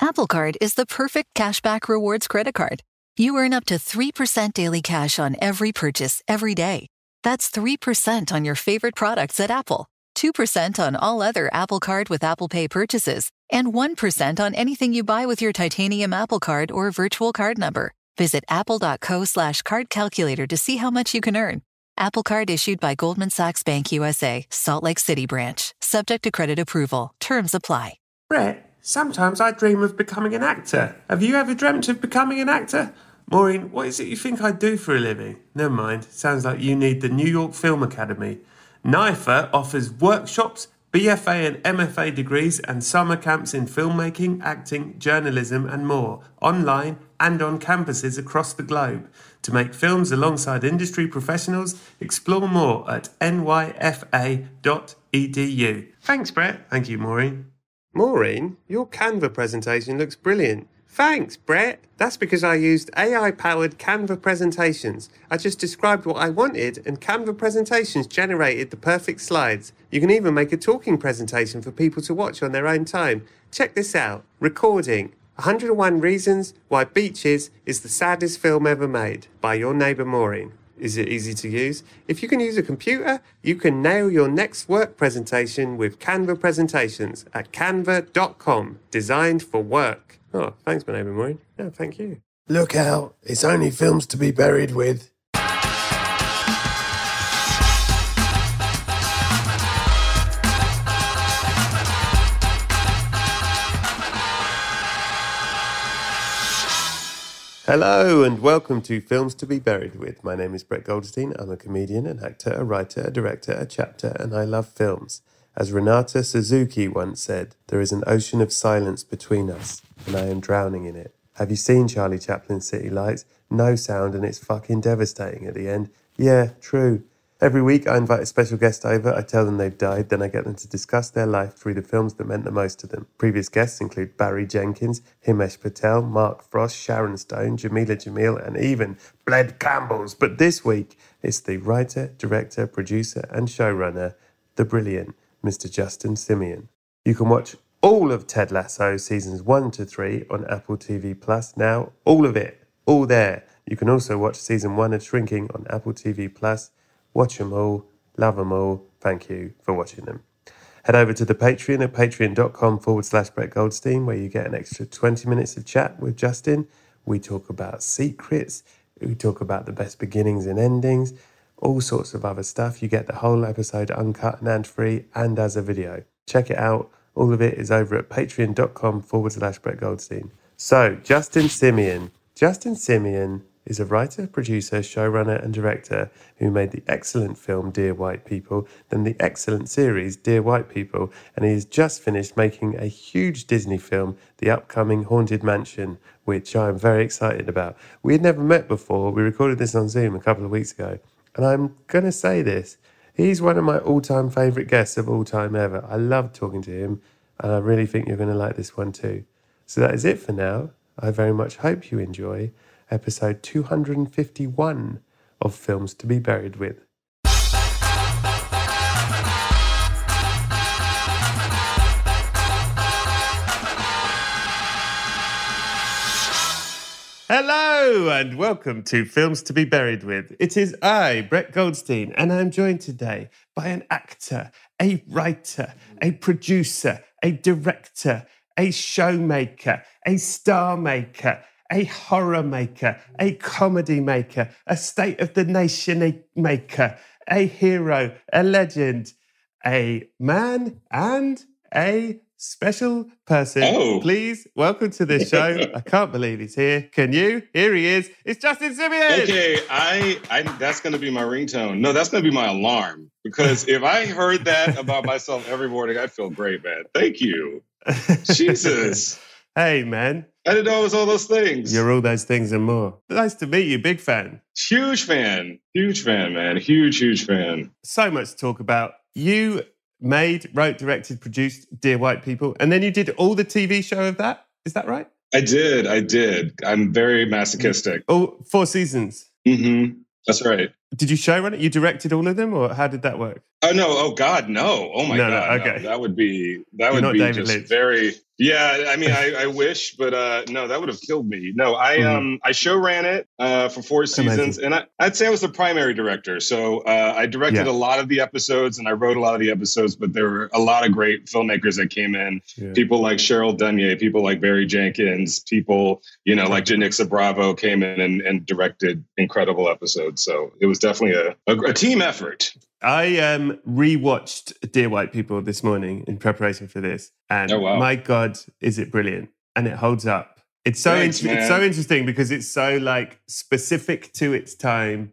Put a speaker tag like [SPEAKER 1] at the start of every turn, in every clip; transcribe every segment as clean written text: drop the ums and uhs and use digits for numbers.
[SPEAKER 1] Apple Card is the perfect cashback rewards credit card. You earn up to 3% daily cash on every purchase every day. That's 3% on your favorite products at Apple, 2% on all other Apple Card with Apple Pay purchases, and 1% on anything you buy with your titanium Apple Card or virtual card number. Visit apple.co/card calculator to see how much you can earn. Apple Card issued by Goldman Sachs Bank USA, Salt Lake City branch. Subject to credit approval. Terms apply.
[SPEAKER 2] Brett, sometimes I dream of becoming an actor. Have you ever dreamt of becoming an actor? Maureen, what is it you think I do for a living? Never mind. Sounds like you need the New York Film Academy. NYFA offers workshops, BFA and MFA degrees and summer camps in filmmaking, acting, journalism and more, online and on campuses across the globe. To make films alongside industry professionals, explore more at nyfa.edu. Thanks, Brett. Thank you, Maureen. Maureen, your Canva presentation looks brilliant. Thanks, Brett. That's because I used AI-powered Canva presentations. I just described what I wanted and Canva presentations generated the perfect slides. You can even make a talking presentation for people to watch on their own time. Check this out. Recording. 101 Reasons Why Beaches is the Saddest Film Ever Made by your neighbour Maureen. Is it easy to use? If you can use a computer, you can nail your next work presentation with Canva presentations at canva.com, designed for work. Oh, thanks, my neighbour Maureen. No, thank you.
[SPEAKER 3] Look out, it's only films to be buried with.
[SPEAKER 2] Hello and welcome to Films to be Buried With. My name is Brett Goldstein. I'm a comedian, an actor, a writer, a director, a chapter, and I love films. As Renata Suzuki once said, there is an ocean of silence between us, and I am drowning in it. Have you seen Charlie Chaplin's City Lights? No sound and it's fucking devastating at the end. Yeah, true. Every week I invite a special guest over, I tell them they've died, then I get them to discuss their life through the films that meant the most to them. Previous guests include Barry Jenkins, Himesh Patel, Mark Frost, Sharon Stone, Jamila Jamil, and even Bled Campbells. But this week, it's the writer, director, producer, and showrunner, the brilliant Mr. Justin Simien. You can watch all of Ted Lasso seasons 1 to 3 on Apple TV Plus now. All of it, all there. You can also watch season 1 of Shrinking on Apple TV Plus. Watch them all, love them all. Thank you for watching them. Head over to the Patreon at patreon.com/Brett Goldstein, where you get an extra 20 minutes of chat with Justin. We talk about secrets. We talk about the best beginnings and endings. All sorts of other stuff. You get the whole episode uncut and ad-free and as a video. Check it out. All of it is over at patreon.com/Brett Goldstein. So, Justin Simien. Justin Simien is a writer, producer, showrunner and director who made the excellent film Dear White People, then the excellent series Dear White People, and he has just finished making a huge Disney film, the upcoming Haunted Mansion, which I'm very excited about. We had never met before. We recorded this on Zoom a couple of weeks ago, and I'm going to say this. He's one of my all-time favourite guests of all time ever. I love talking to him, and I really think you're going to like this one too. So that is it for now. I very much hope you enjoy episode 251 of Films to be Buried With. Hello and welcome to Films to be Buried With. It is I, Brett Goldstein, and I'm joined today by an actor, a writer, a producer, a director, a showmaker, a star maker, a horror maker, a comedy maker, a state of the nation maker, a hero, a legend, a man, and a special person.
[SPEAKER 4] Oh.
[SPEAKER 2] Please welcome to the show. I can't believe he's here. Can you? Here he is. It's Justin Simien.
[SPEAKER 4] Okay, I that's going to be my ringtone. No, that's going to be my alarm. Because if I heard that about myself every morning, I'd feel great, man. Thank you. Jesus.
[SPEAKER 2] Hey, man.
[SPEAKER 4] I didn't know it was all those things.
[SPEAKER 2] You're all those things and more. Nice to meet you. Big fan.
[SPEAKER 4] Huge fan. Huge fan, man. Huge fan.
[SPEAKER 2] So much to talk about. You made, wrote, directed, produced Dear White People, and then you did all the TV show of that. Is that right?
[SPEAKER 4] I did. I'm very masochistic.
[SPEAKER 2] Oh, 4 seasons.
[SPEAKER 4] Mm-hmm. That's right.
[SPEAKER 2] Did you showrun it? You directed all of them, or how did that work?
[SPEAKER 4] Oh no! Oh God, no! Oh my God!
[SPEAKER 2] Okay.
[SPEAKER 4] No. That would be
[SPEAKER 2] David
[SPEAKER 4] just
[SPEAKER 2] Lynch.
[SPEAKER 4] very. Yeah, I mean, I wish, but no, that would have killed me. No, I show ran it for 4 seasons,
[SPEAKER 2] Amazing.
[SPEAKER 4] and I'd say I was the primary director. So I directed a lot of the episodes, and I wrote a lot of the episodes. But there were a lot of great filmmakers that came in. Yeah. People like Cheryl Dunye, people like Barry Jenkins, people like Janixa Bravo came in and directed incredible episodes. So it was definitely a team effort.
[SPEAKER 2] I rewatched Dear White People this morning in preparation for this, and my God, is it brilliant? And it holds up. It's so it's so interesting because it's so like specific to its time,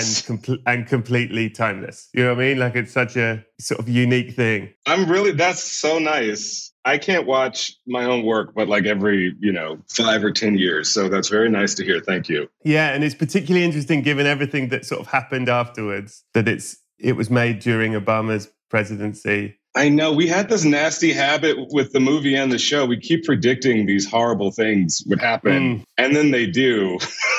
[SPEAKER 2] and completely timeless. You know what I mean? Like it's such a sort of unique thing.
[SPEAKER 4] That's so nice. I can't watch my own work, but like every 5 or 10 years. So that's very nice to hear. Thank you.
[SPEAKER 2] Yeah, and it's particularly interesting given everything that sort of happened afterwards. That it was made during Obama's presidency.
[SPEAKER 4] I know. We had this nasty habit with the movie and the show. We keep predicting these horrible things would happen, and then they do.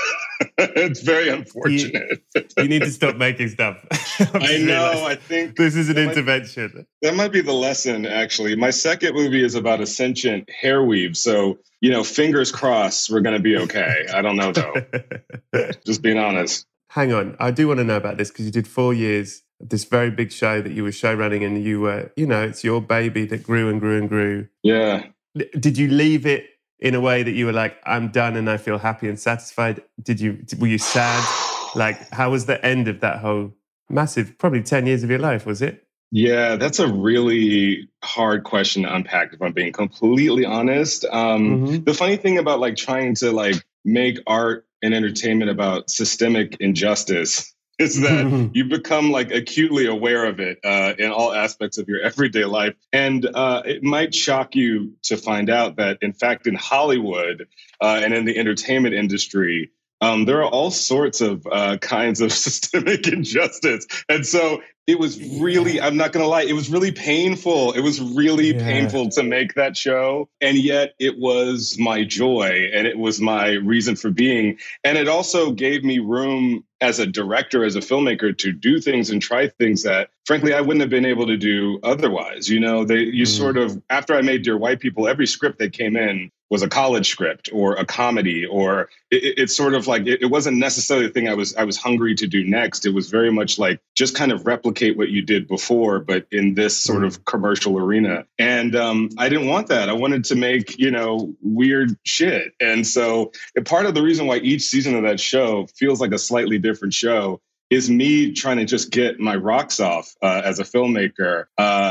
[SPEAKER 4] It's very unfortunate.
[SPEAKER 2] You need to stop making stuff.
[SPEAKER 4] I know. I think
[SPEAKER 2] this is an intervention.
[SPEAKER 4] That might be the lesson, actually. My second movie is about a sentient hair weave. So, fingers crossed, we're going to be okay. I don't know, though. Just being honest.
[SPEAKER 2] Hang on. I do want to know about this because you did 4 years of this very big show that you were show running, and you were, it's your baby that grew and grew and grew.
[SPEAKER 4] Yeah.
[SPEAKER 2] Did you leave it in a way that you were like, I'm done and I feel happy and satisfied? Were you sad? Like, how was the end of that whole massive, probably 10 years of your life, was it?
[SPEAKER 4] Yeah, that's a really hard question to unpack, if I'm being completely honest. The funny thing about like trying to like make art and entertainment about systemic injustice is that you become like acutely aware of it in all aspects of your everyday life. And it might shock you to find out that, in fact, in Hollywood and in the entertainment industry, there are all sorts of kinds of systemic injustice. And so it was really, I'm not going to lie, it was really painful. It was really painful to make that show. And yet it was my joy and it was my reason for being. And it also gave me room as a director, as a filmmaker, to do things and try things that, frankly, I wouldn't have been able to do otherwise. Sort of, after I made Dear White People, every script that came in was a college script or a comedy, or it's sort of like, it wasn't necessarily the thing I was hungry to do next. It was very much like, just kind of replicate what you did before, but in this sort of commercial arena. And I didn't want that. I wanted to make, weird shit. And so part of the reason why each season of that show feels like a slightly different show is me trying to just get my rocks off as a filmmaker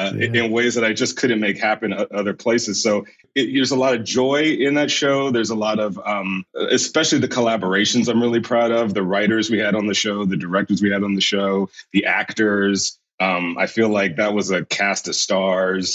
[SPEAKER 4] in ways that I just couldn't make happen other places. So there's a lot of joy in that show. There's a lot of, especially the collaborations I'm really proud of, the writers we had on the show, the directors we had on the show, the actors. I feel like that was a cast of stars.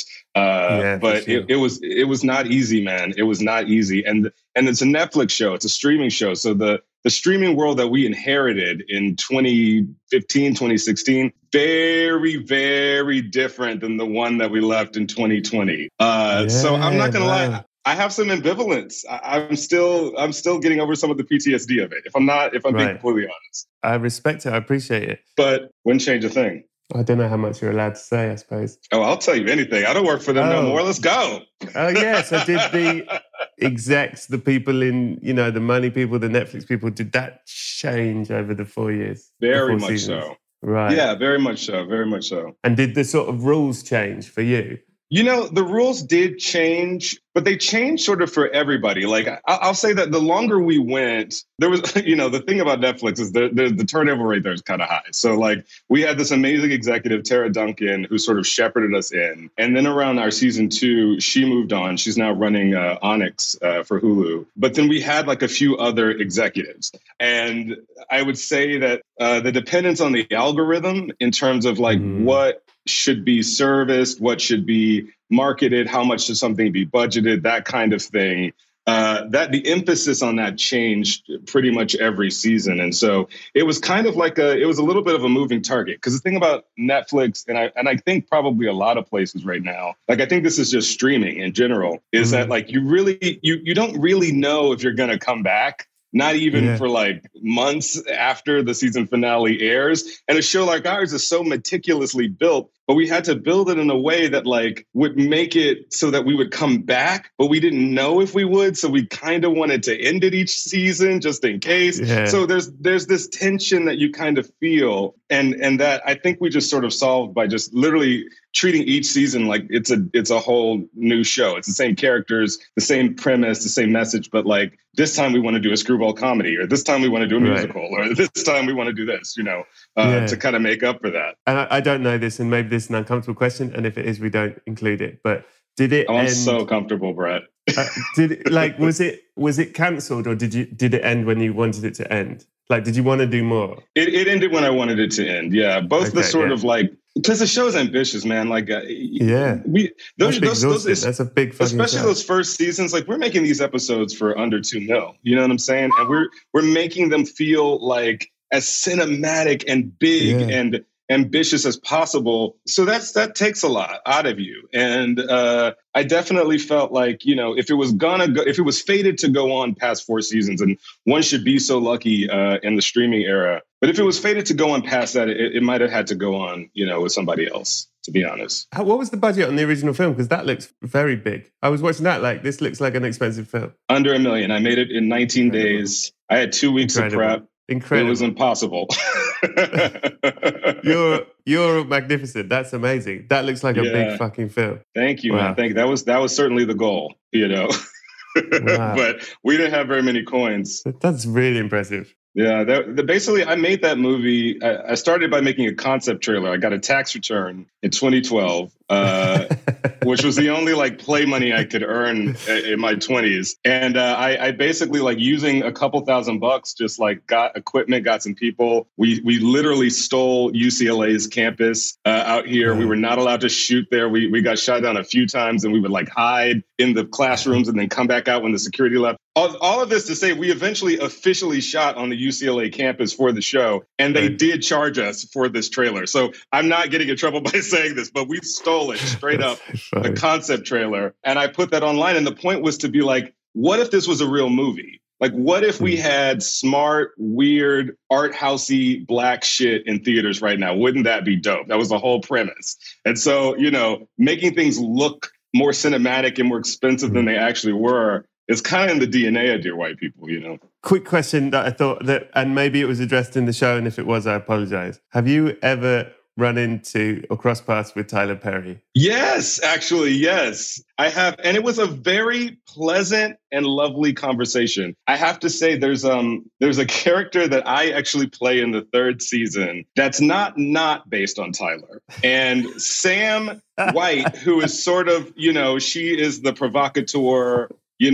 [SPEAKER 4] But it was not easy, man. It was not easy. And it's a Netflix show. It's a streaming show. So the streaming world that we inherited in 2015, 2016, very, very different than the one that we left in 2020. So I'm not going to lie. I have some ambivalence. I'm still getting over some of the PTSD of it. If I'm being completely honest.
[SPEAKER 2] I respect it. I appreciate it.
[SPEAKER 4] But wouldn't change a thing.
[SPEAKER 2] I don't know how much you're allowed to say, I suppose.
[SPEAKER 4] Oh, I'll tell you anything. I don't work for them no more. Let's go.
[SPEAKER 2] Oh, yes. I did the execs, the people in, the money people, the Netflix people. Did that change over the 4 years?
[SPEAKER 4] Very much so.
[SPEAKER 2] Right.
[SPEAKER 4] Yeah, very much so. Very much so.
[SPEAKER 2] And did the sort of rules change for you?
[SPEAKER 4] The rules did change, but they changed sort of for everybody. Like, I'll say that the longer we went, there was, the thing about Netflix is the turnover rate there is kind of high. So, like, we had this amazing executive, Tara Duncan, who sort of shepherded us in. And then around our season 2, she moved on. She's now running Onyx for Hulu. But then we had, like, a few other executives. And I would say that the dependence on the algorithm in terms of, like, what should be serviced, what should be marketed, how much should something be budgeted, that kind of thing. That the emphasis on that changed pretty much every season. And so it was kind of like it was a little bit of a moving target. Because the thing about Netflix, and I think probably a lot of places right now, like I think this is just streaming in general, is that like you don't really know if you're going to come back. Not even for like months after the season finale airs. And a show like ours is so meticulously built but we had to build it in a way that like would make it so that we would come back, but we didn't know if we would. So we kind of wanted to end it each season just in case. Yeah. So there's this tension that you kind of feel. And that I think we just sort of solved by just literally treating each season like it's a whole new show. It's the same characters, the same premise, the same message, but like this time we want to do a screwball comedy, or this time we want to do a musical, or this time we want to do this, to kind of make up for that.
[SPEAKER 2] And I don't know this, and maybe this is an uncomfortable question, and if it is, we don't include it. But did it end?
[SPEAKER 4] I'm so comfortable, Brett.
[SPEAKER 2] Was it cancelled, or did it end when you wanted it to end? Like, did you want to do more?
[SPEAKER 4] It ended when I wanted it to end. Yeah, both the sort of like, because the show's ambitious, man. Like,
[SPEAKER 2] that's a big fucking
[SPEAKER 4] especially show. Those first seasons. Like, we're making these episodes for under $2 million. You know what I'm saying? And we're making them feel like as cinematic and big and ambitious as possible. So that takes a lot out of you. And I definitely felt like, if it was fated to go on past 4 seasons, and one should be so lucky in the streaming era, but if it was fated to go on past that, it might have had to go on, with somebody else, to be honest.
[SPEAKER 2] What was the budget on the original film? Because that looks very big. I was watching that, like, this looks like an expensive film.
[SPEAKER 4] Under $1 million. I made it in 19 days. I had 2 weeks of prep.
[SPEAKER 2] Incredible.
[SPEAKER 4] It was impossible.
[SPEAKER 2] You're magnificent. That's amazing. That looks like a big fucking film.
[SPEAKER 4] Thank you, man. Thank you. That was certainly the goal, Wow. But we didn't have very many coins.
[SPEAKER 2] That's really impressive.
[SPEAKER 4] Yeah, basically, I made that movie. I started by making a concept trailer. I got a tax return in 2012, which was the only like play money I could earn in my 20s. And I basically, like, using a couple $1,000, just like got equipment, got some people. We literally stole UCLA's campus out here. Mm. We were not allowed to shoot there. We got shot down a few times, and we would like hide in the classrooms and then come back out when the security left. All of this to say, we eventually officially shot on the UCLA campus for the show, and they did charge us for this trailer. So I'm not getting in trouble by saying this, but we stole it straight up, the concept trailer. And I put that online. And the point was to be like, what if this was a real movie? Like, what if we had smart, weird, art housey black shit in theaters right now? Wouldn't that be dope? That was the whole premise. And so, making things look more cinematic and more expensive than they actually were, it's kind of in the DNA of Dear White People,
[SPEAKER 2] Quick question that I thought that, and maybe it was addressed in the show, and if it was, I apologize. Have you ever run into or cross paths with Tyler Perry?
[SPEAKER 4] Yes, actually, yes. I have. And it was a very pleasant and lovely conversation. I have to say there's a character that I actually play in the 3rd season that's not based on Tyler. And Sam White, who is sort of, she is the provocateur.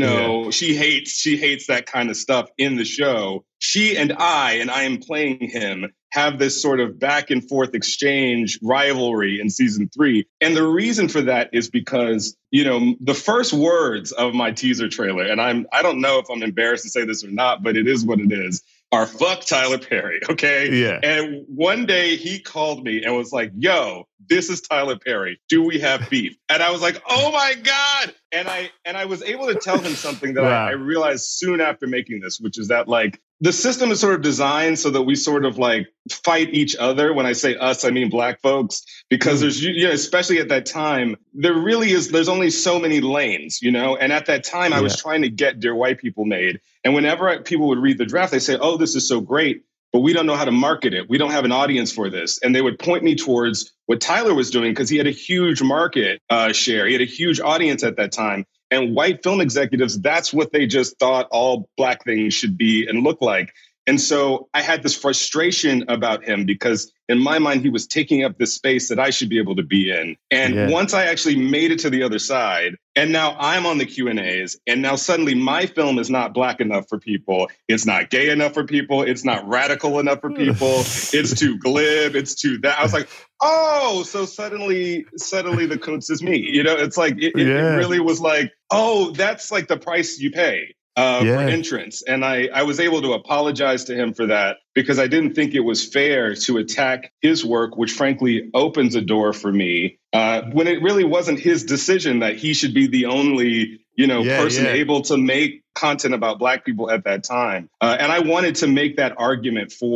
[SPEAKER 4] She hates that kind of stuff in the show. She and I am playing him, have this sort of back and forth exchange rivalry in season 3. And the reason for that is because, the first words of my teaser trailer, and I don't know if I'm embarrassed to say this or not, but it is what it is, are fuck Tyler Perry. Okay.
[SPEAKER 2] Yeah.
[SPEAKER 4] And one day he called me and was like, yo, this is Tyler Perry. Do we have beef? And I was like, oh my God. And I was able to tell him something that I realized soon after making this, which is that like the system is sort of designed so that we sort of like fight each other. When I say us, I mean Black folks, because there's, especially at that time, there's only so many lanes, and at that time I was trying to get Dear White People made. And whenever people would read the draft, they say, oh, this is so great, but we don't know how to market it. We don't have an audience for this. And they would point me towards what Tyler was doing because he had a huge market share. He had a huge audience at that time. And white film executives, that's what they just thought all Black things should be and look like. And so I had this frustration about him because in my mind, he was taking up this space that I should be able to be in. And once I actually made it to the other side, and now I'm on the Q&As, and now suddenly my film is not Black enough for people. It's not gay enough for people. It's not radical enough for people. It's too glib. It's too that. I was like, oh, so suddenly the Kuntz is me. It's like, it really was like, oh, that's like the price you pay. For entrance. And I was able to apologize to him for that because I didn't think it was fair to attack his work, which frankly opens a door for me when it really wasn't his decision that he should be the only, person able to make content about Black people at that time. And I wanted to make that argument for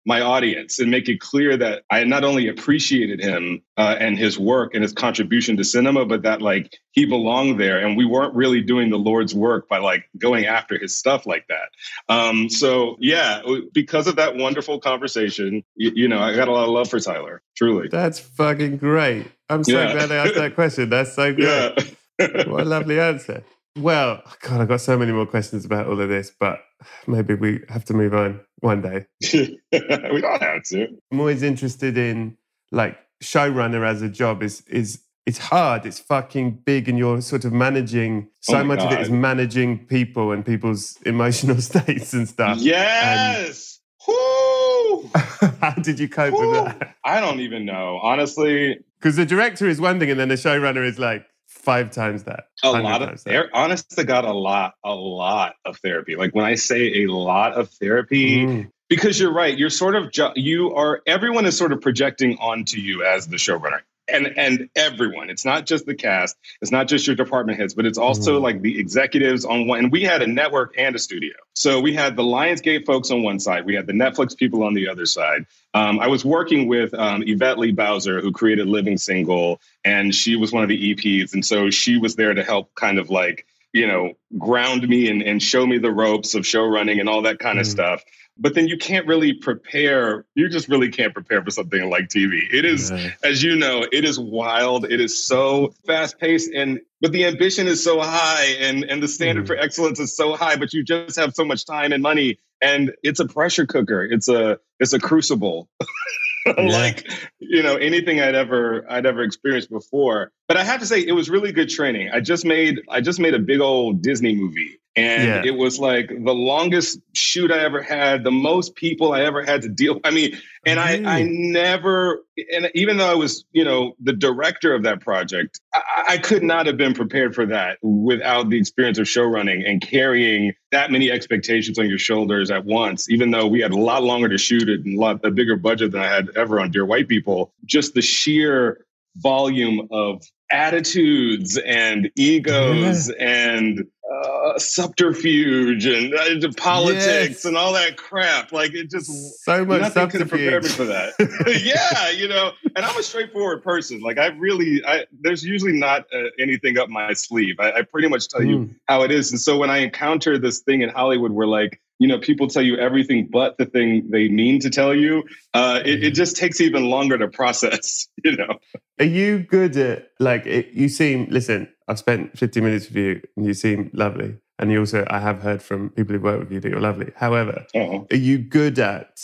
[SPEAKER 4] my audience and make it clear that I not only appreciated him and his work and his contribution to cinema, but that like he belonged there, and we weren't really doing the Lord's work by like going after his stuff like that. So yeah, because of that wonderful conversation, you know, I got a lot of love for Tyler. Truly,
[SPEAKER 2] that's fucking great. I'm so glad I asked that question. That's so great. Yeah. What a lovely answer. Well, God, I've got so many more questions about all of this, but maybe we have to move on one day.
[SPEAKER 4] We don't have to.
[SPEAKER 2] I'm always interested in, like, showrunner as a job is it's hard. It's fucking big, and you're sort of managing. So much of it is managing people and people's emotional states and stuff.
[SPEAKER 4] Yes.
[SPEAKER 2] Woo! How did you cope with that?
[SPEAKER 4] I don't even know, honestly.
[SPEAKER 2] Because the director is one thing, and then the showrunner is like 5 times that.
[SPEAKER 4] A lot of therapy. Honest to God, a lot of therapy. Like when I say a lot of therapy, because you're right, you're sort of everyone is sort of projecting onto you as the showrunner. And everyone, it's not just the cast, it's not just your department heads, but it's also like the executives on one. And we had a network and a studio. So we had the Lionsgate folks on one side. We had the Netflix people on the other side. I was working with Yvette Lee Bowser, who created Living Single, and she was one of the EPs. And so she was there to help kind of like, you know, ground me and show me the ropes of show running and all that kind of stuff. But then you can't really prepare. You just really can't prepare for something like TV. It is, as you know, it is wild. It is so fast paced, but the ambition is so high, and the standard for excellence is so high. But you just have so much time and money, and it's a pressure cooker. It's a crucible. Like, you know, anything I'd ever experienced before. But I have to say, it was really good training. I just made a big old Disney movie. And it was like the longest shoot I ever had, the most people I ever had to deal with. I mean, and I never, and even though I was, you know, the director of that project, I could not have been prepared for that without the experience of show running and carrying that many expectations on your shoulders at once, even though we had a lot longer to shoot it and a bigger budget than I had ever on Dear White People. Just the sheer volume of attitudes and egos and subterfuge and politics and all that crap. Like, it just
[SPEAKER 2] so much
[SPEAKER 4] nothing could have prepared me for that. Yeah, you know, and I'm a straightforward person. Like, there's usually not anything up my sleeve. I pretty much tell you how it is. And so when I encounter this thing in Hollywood where, like, you know, people tell you everything but the thing they mean to tell you, it just takes even longer to process, you know.
[SPEAKER 2] Are you good at, like, you seem, listen, I've spent 50 minutes with you and you seem lovely. And you also, I have heard from people who work with you that you're lovely. However, are you good at,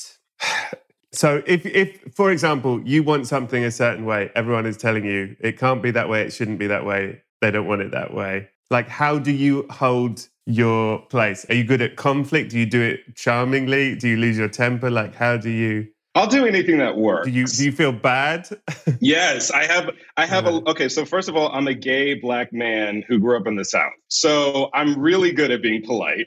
[SPEAKER 2] so if, for example, you want something a certain way, everyone is telling you it can't be that way, it shouldn't be that way, they don't want it that way. Like, how do you hold your place? Are you good at conflict? Do you do it charmingly? Do you lose your temper? Like, how do you...
[SPEAKER 4] I'll do anything that works.
[SPEAKER 2] Do you feel bad?
[SPEAKER 4] Yes, I have okay, so first of all, I'm a gay Black man who grew up in the South. So I'm really good at being polite.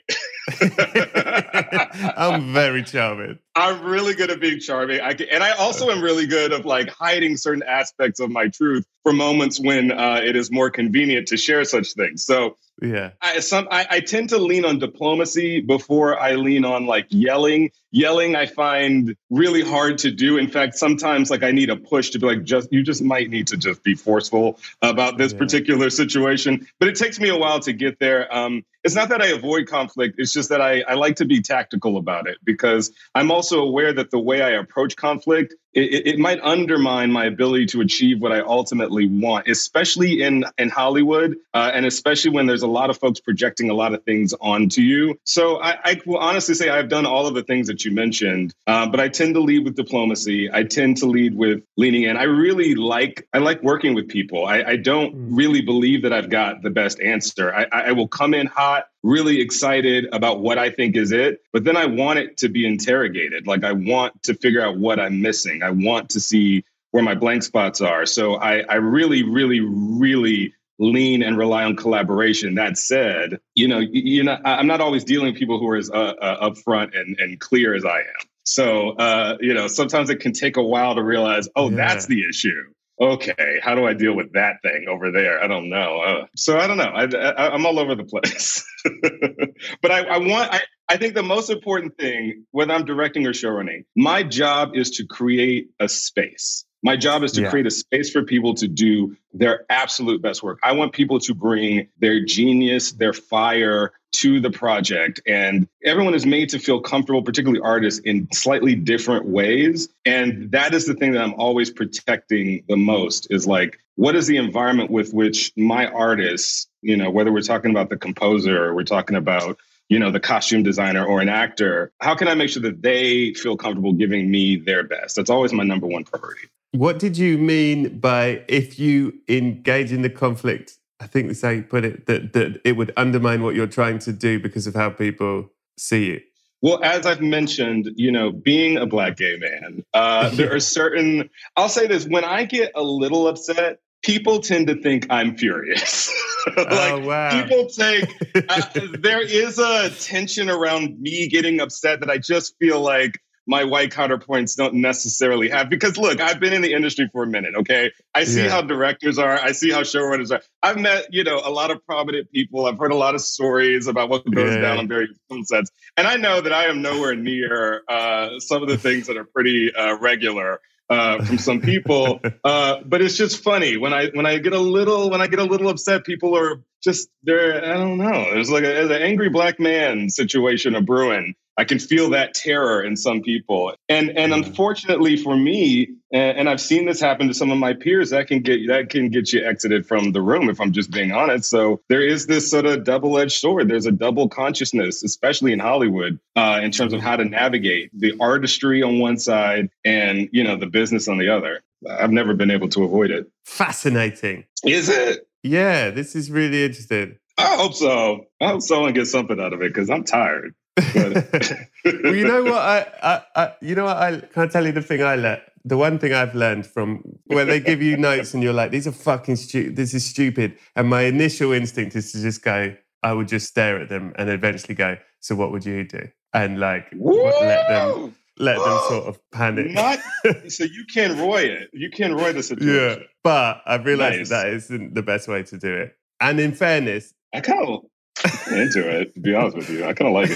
[SPEAKER 2] I'm very charming.
[SPEAKER 4] I'm really good at being charming. And I also am really good at, like, hiding certain aspects of my truth for moments when it is more convenient to share such things. So
[SPEAKER 2] yeah,
[SPEAKER 4] I tend to lean on diplomacy before I lean on, like, yelling. Yelling, I find really hard to do. In fact, sometimes, like, I need a push to be like, you just might need to just be forceful about this particular situation. But it takes me a while to get there. It's not that I avoid conflict. It's just that I like to be tactical about it, because I'm also aware that the way I approach conflict, it might undermine my ability to achieve what I ultimately want, especially in Hollywood, and especially when there's a lot of folks projecting a lot of things onto you. So I will honestly say I've done all of the things that you mentioned, but I tend to lead with diplomacy. I tend to lead with leaning in. I like working with people. I don't really believe that I've got the best answer. I will come in hot, really excited about what I think is it, but then I want it to be interrogated. Like, I want to figure out what I'm missing. I want to see where my blank spots are. So I really, really, really lean and rely on collaboration. That said, I'm not always dealing with people who are as upfront and clear as I am. So, sometimes it can take a while to realize, that's the issue. Okay, how do I deal with that thing over there? I don't know. So I don't know. I'm all over the place. But I I think the most important thing, whether I'm directing or showrunning, my job is to create a space. My job is to create a space for people to do their absolute best work. I want people to bring their genius, their fire to the project. And everyone is made to feel comfortable, particularly artists, in slightly different ways. And that is the thing that I'm always protecting the most, is like, what is the environment with which my artists, you know, whether we're talking about the composer or we're talking about, you know, the costume designer or an actor, how can I make sure that they feel comfortable giving me their best? That's always my number one priority.
[SPEAKER 2] What did you mean by, if you engage in the conflict, I think that's how you put it, that it would undermine what you're trying to do because of how people see you?
[SPEAKER 4] Well, as I've mentioned, you know, being a Black gay man, there are certain, I'll say this, when I get a little upset, people tend to think I'm furious. People take, there is a tension around me getting upset that I just feel like my white counterpoints don't necessarily have. Because look, I've been in the industry for a minute, okay? I see how directors are. I see how showrunners are. I've met, you know, a lot of prominent people. I've heard a lot of stories about what goes down on various film sets. And I know that I am nowhere near some of the things that are pretty regular from some people. But it's just funny when I get a little upset, people are just there. I don't know. There's like an angry Black man situation of brewing. I can feel that terror in some people. And unfortunately for me, and I've seen this happen to some of my peers, that can get you exited from the room, if I'm just being honest. So there is this sort of double-edged sword. There's a double consciousness, especially in Hollywood, in terms of how to navigate the artistry on one side and, you know, the business on the other. I've never been able to avoid it.
[SPEAKER 2] Fascinating.
[SPEAKER 4] Is it?
[SPEAKER 2] Yeah, this is really interesting.
[SPEAKER 4] I hope so. I hope someone gets something out of it, because I'm tired.
[SPEAKER 2] Well, you know what? I can't tell you the thing the one thing I've learned from where they give you notes and you're like, these are fucking stupid. This is stupid. And my initial instinct is to just go, I would just stare at them and eventually go, so what would you do? And like, let them sort of panic.
[SPEAKER 4] So you can Roy it. You can Roy the situation.
[SPEAKER 2] Yeah, but I've realized that isn't the best way to do it. And in fairness,
[SPEAKER 4] I kind of into it, to be honest with you. I kind of like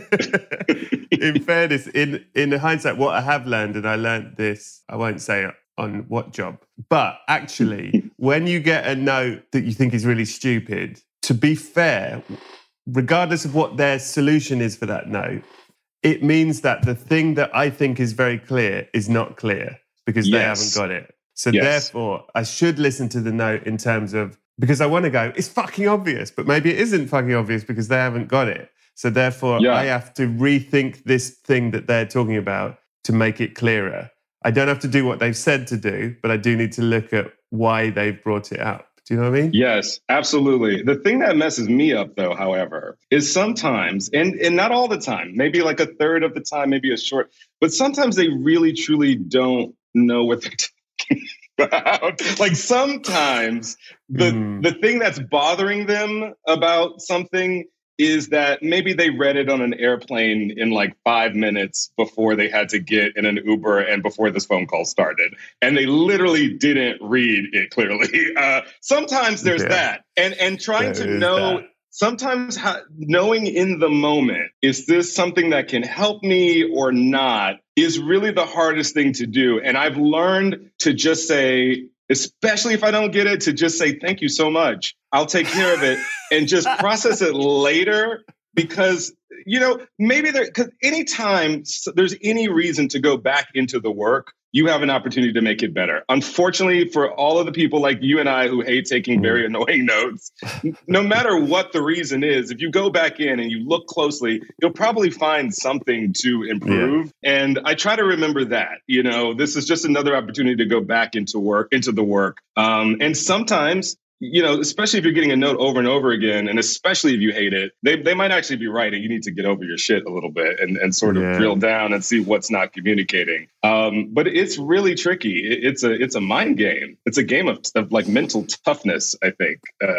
[SPEAKER 4] it.
[SPEAKER 2] In fairness, in hindsight, what I have learned, and I learned this, I won't say on what job, but actually, when you get a note that you think is really stupid, to be fair, regardless of what their solution is for that note, it means that the thing that I think is very clear is not clear because they haven't got it. So therefore, I should listen to the note in terms of, because I want to go, it's fucking obvious, but maybe it isn't fucking obvious because they haven't got it. So therefore, I have to rethink this thing that they're talking about to make it clearer. I don't have to do what they've said to do, but I do need to look at why they've brought it up. Do you know what I mean?
[SPEAKER 4] Yes, absolutely. The thing that messes me up, though, however, is sometimes, and not all the time, maybe like a third of the time, maybe a short, but sometimes they really, truly don't know what they're talking about. Like sometimes the thing that's bothering them about something is that maybe they read it on an airplane in like 5 minutes before they had to get in an Uber and before this phone call started. And they literally didn't read it clearly. Sometimes there's that. And trying to know, sometimes knowing in the moment, is this something that can help me or not, is really the hardest thing to do. And I've learned to just say, especially if I don't get it, to just say, thank you so much. I'll take care of it and just process it later. Because, you know, maybe because anytime there's any reason to go back into the work, you have an opportunity to make it better. Unfortunately, for all of the people like you and I who hate taking very annoying notes, no matter what the reason is, if you go back in and you look closely, you'll probably find something to improve. Yeah. And I try to remember that, you know, this is just another opportunity to go back into the work. And sometimes, you know, especially if you're getting a note over and over again, and especially if you hate it, they might actually be right. And you need to get over your shit a little bit and sort of drill down and see what's not communicating. But it's really tricky. It's a mind game. It's a game of like mental toughness, I think,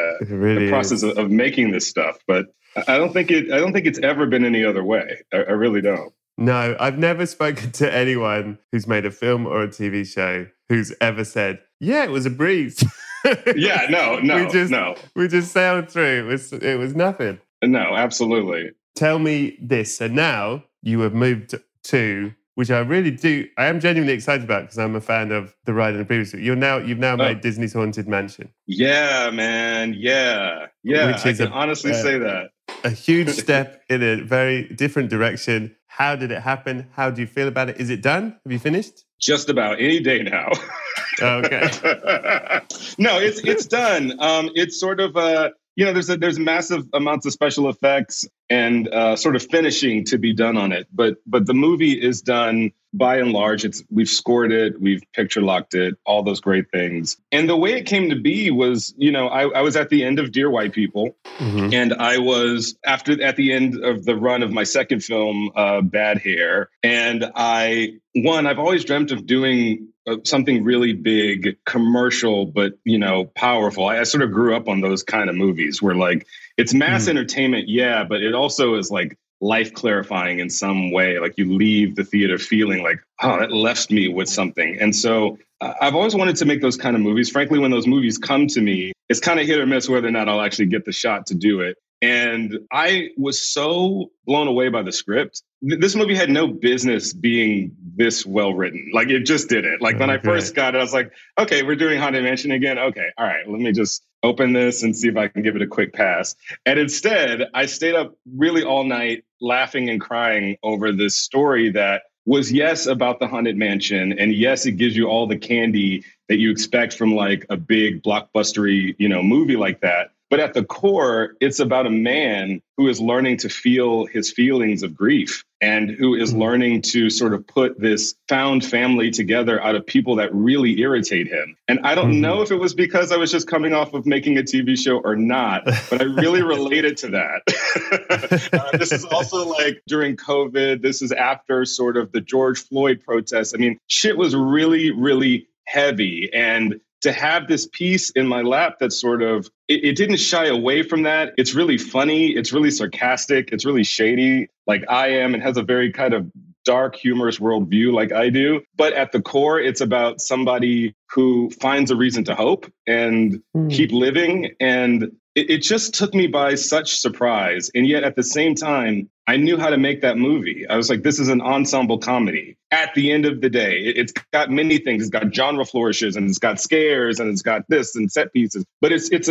[SPEAKER 4] the process of making this stuff. But I don't think it's ever been any other way. I really don't.
[SPEAKER 2] No, I've never spoken to anyone who's made a film or a TV show who's ever said, yeah, it was a breeze.
[SPEAKER 4] Yeah, no.
[SPEAKER 2] We just sailed through. It was nothing.
[SPEAKER 4] No, absolutely.
[SPEAKER 2] tell me this. So now you have moved to, which I am genuinely excited about because I'm a fan of the ride and the previous. You've now made Disney's Haunted Mansion.
[SPEAKER 4] Yeah, man. Yeah. Which is I can honestly say that.
[SPEAKER 2] A huge step in a very different direction. How did it happen? How do you feel about it? Is it done? Have you finished?
[SPEAKER 4] Just about any day now.
[SPEAKER 2] Okay.
[SPEAKER 4] No, it's done. It's sort of there's massive amounts of special effects and sort of finishing to be done on it. But the movie is done by and large. We've scored it, we've picture locked it, all those great things. And the way it came to be was, I was at the end of Dear White People, and I was at the end of the run of my second film, Bad Hair, and I've always dreamt of doing something really big, commercial, but, powerful. I sort of grew up on those kind of movies where like it's mass entertainment. Yeah. But it also is like life clarifying in some way. Like you leave the theater feeling like, oh, that left me with something. And so I've always wanted to make those kind of movies. Frankly, when those movies come to me, it's kind of hit or miss whether or not I'll actually get the shot to do it. And I was so blown away by the script. This movie had no business being this well written. Like it just didn't. Like when I first got it, I was like, okay, we're doing Haunted Mansion again. Okay, all right, let me just open this and see if I can give it a quick pass. And instead, I stayed up really all night laughing and crying over this story that was, yes, about the Haunted Mansion. And yes, it gives you all the candy that you expect from like a big blockbustery, movie like that. But at the core, it's about a man who is learning to feel his feelings of grief and who is learning to sort of put this found family together out of people that really irritate him. And I don't know if it was because I was just coming off of making a TV show or not, but I really related to that. This is also like during COVID. This is after sort of the George Floyd protests. I mean, shit was really, really heavy. And to have this piece in my lap that sort of, it didn't shy away from that. It's really funny. It's really sarcastic. It's really shady like I am, and has a very kind of dark, humorous worldview like I do. But at the core, it's about somebody who finds a reason to hope and keep living. And it just took me by such surprise. And yet at the same time, I knew how to make that movie. I was like, this is an ensemble comedy. At the end of the day, it's got many things. It's got genre flourishes and it's got scares and it's got this and set pieces. But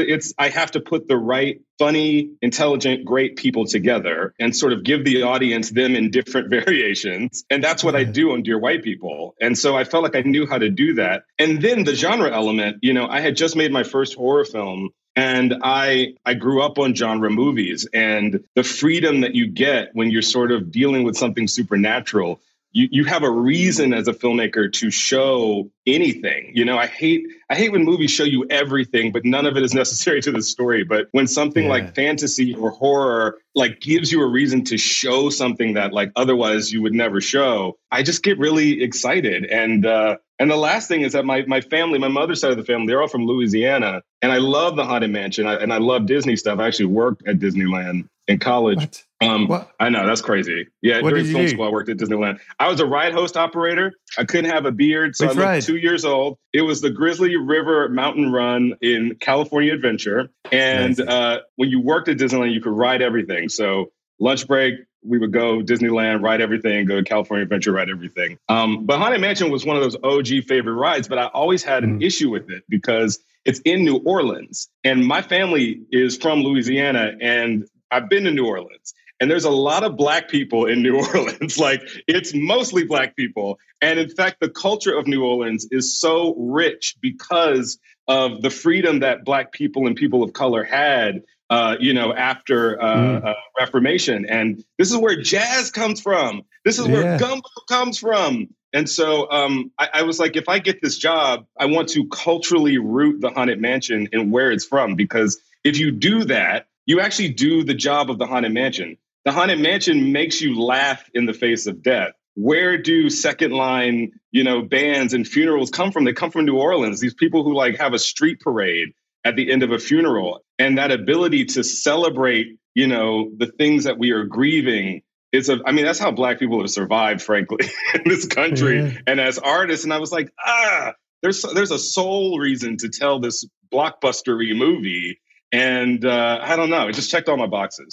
[SPEAKER 4] I have to put the right, funny, intelligent, great people together and sort of give the audience them in different variations. And that's what I do on Dear White People. And so I felt like I knew how to do that. And then the genre element, I had just made my first horror film. And I grew up on genre movies, and the freedom that you get when you're sort of dealing with something supernatural, you have a reason as a filmmaker to show anything. I hate when movies show you everything, but none of it is necessary to the story. But when something like fantasy or horror like gives you a reason to show something that like otherwise you would never show, I just get really excited. And the last thing is that my family, my mother's side of the family, they're all from Louisiana. And I love the Haunted Mansion and I love Disney stuff. I actually worked at Disneyland in college. What? I know, that's crazy. Yeah, during film school, I worked at Disneyland. I was a ride host operator. I couldn't have a beard, so I looked 2 years old. It was the Grizzly River Mountain Run in California Adventure. And when you worked at Disneyland, you could ride everything. So lunch break, we would go Disneyland, ride everything, go to California Adventure, ride everything. But Haunted Mansion was one of those OG favorite rides, but I always had an issue with it because it's in New Orleans. And my family is from Louisiana, and I've been to New Orleans. And there's a lot of Black people in New Orleans. Like, it's mostly Black people. And in fact, the culture of New Orleans is so rich because of the freedom that Black people and people of color had after Reformation. And this is where jazz comes from. This is where gumbo comes from. And so I was like, if I get this job, I want to culturally root the Haunted Mansion in where it's from. Because if you do that, you actually do the job of the Haunted Mansion. The Haunted Mansion makes you laugh in the face of death. Where do second line, bands and funerals come from? They come from New Orleans. These people who like have a street parade at the end of a funeral, and that ability to celebrate, the things that we are grieving that's how Black people have survived, frankly, in this country and as artists. And I was like, there's a sole reason to tell this blockbustery movie. And I don't know, it just checked all my boxes.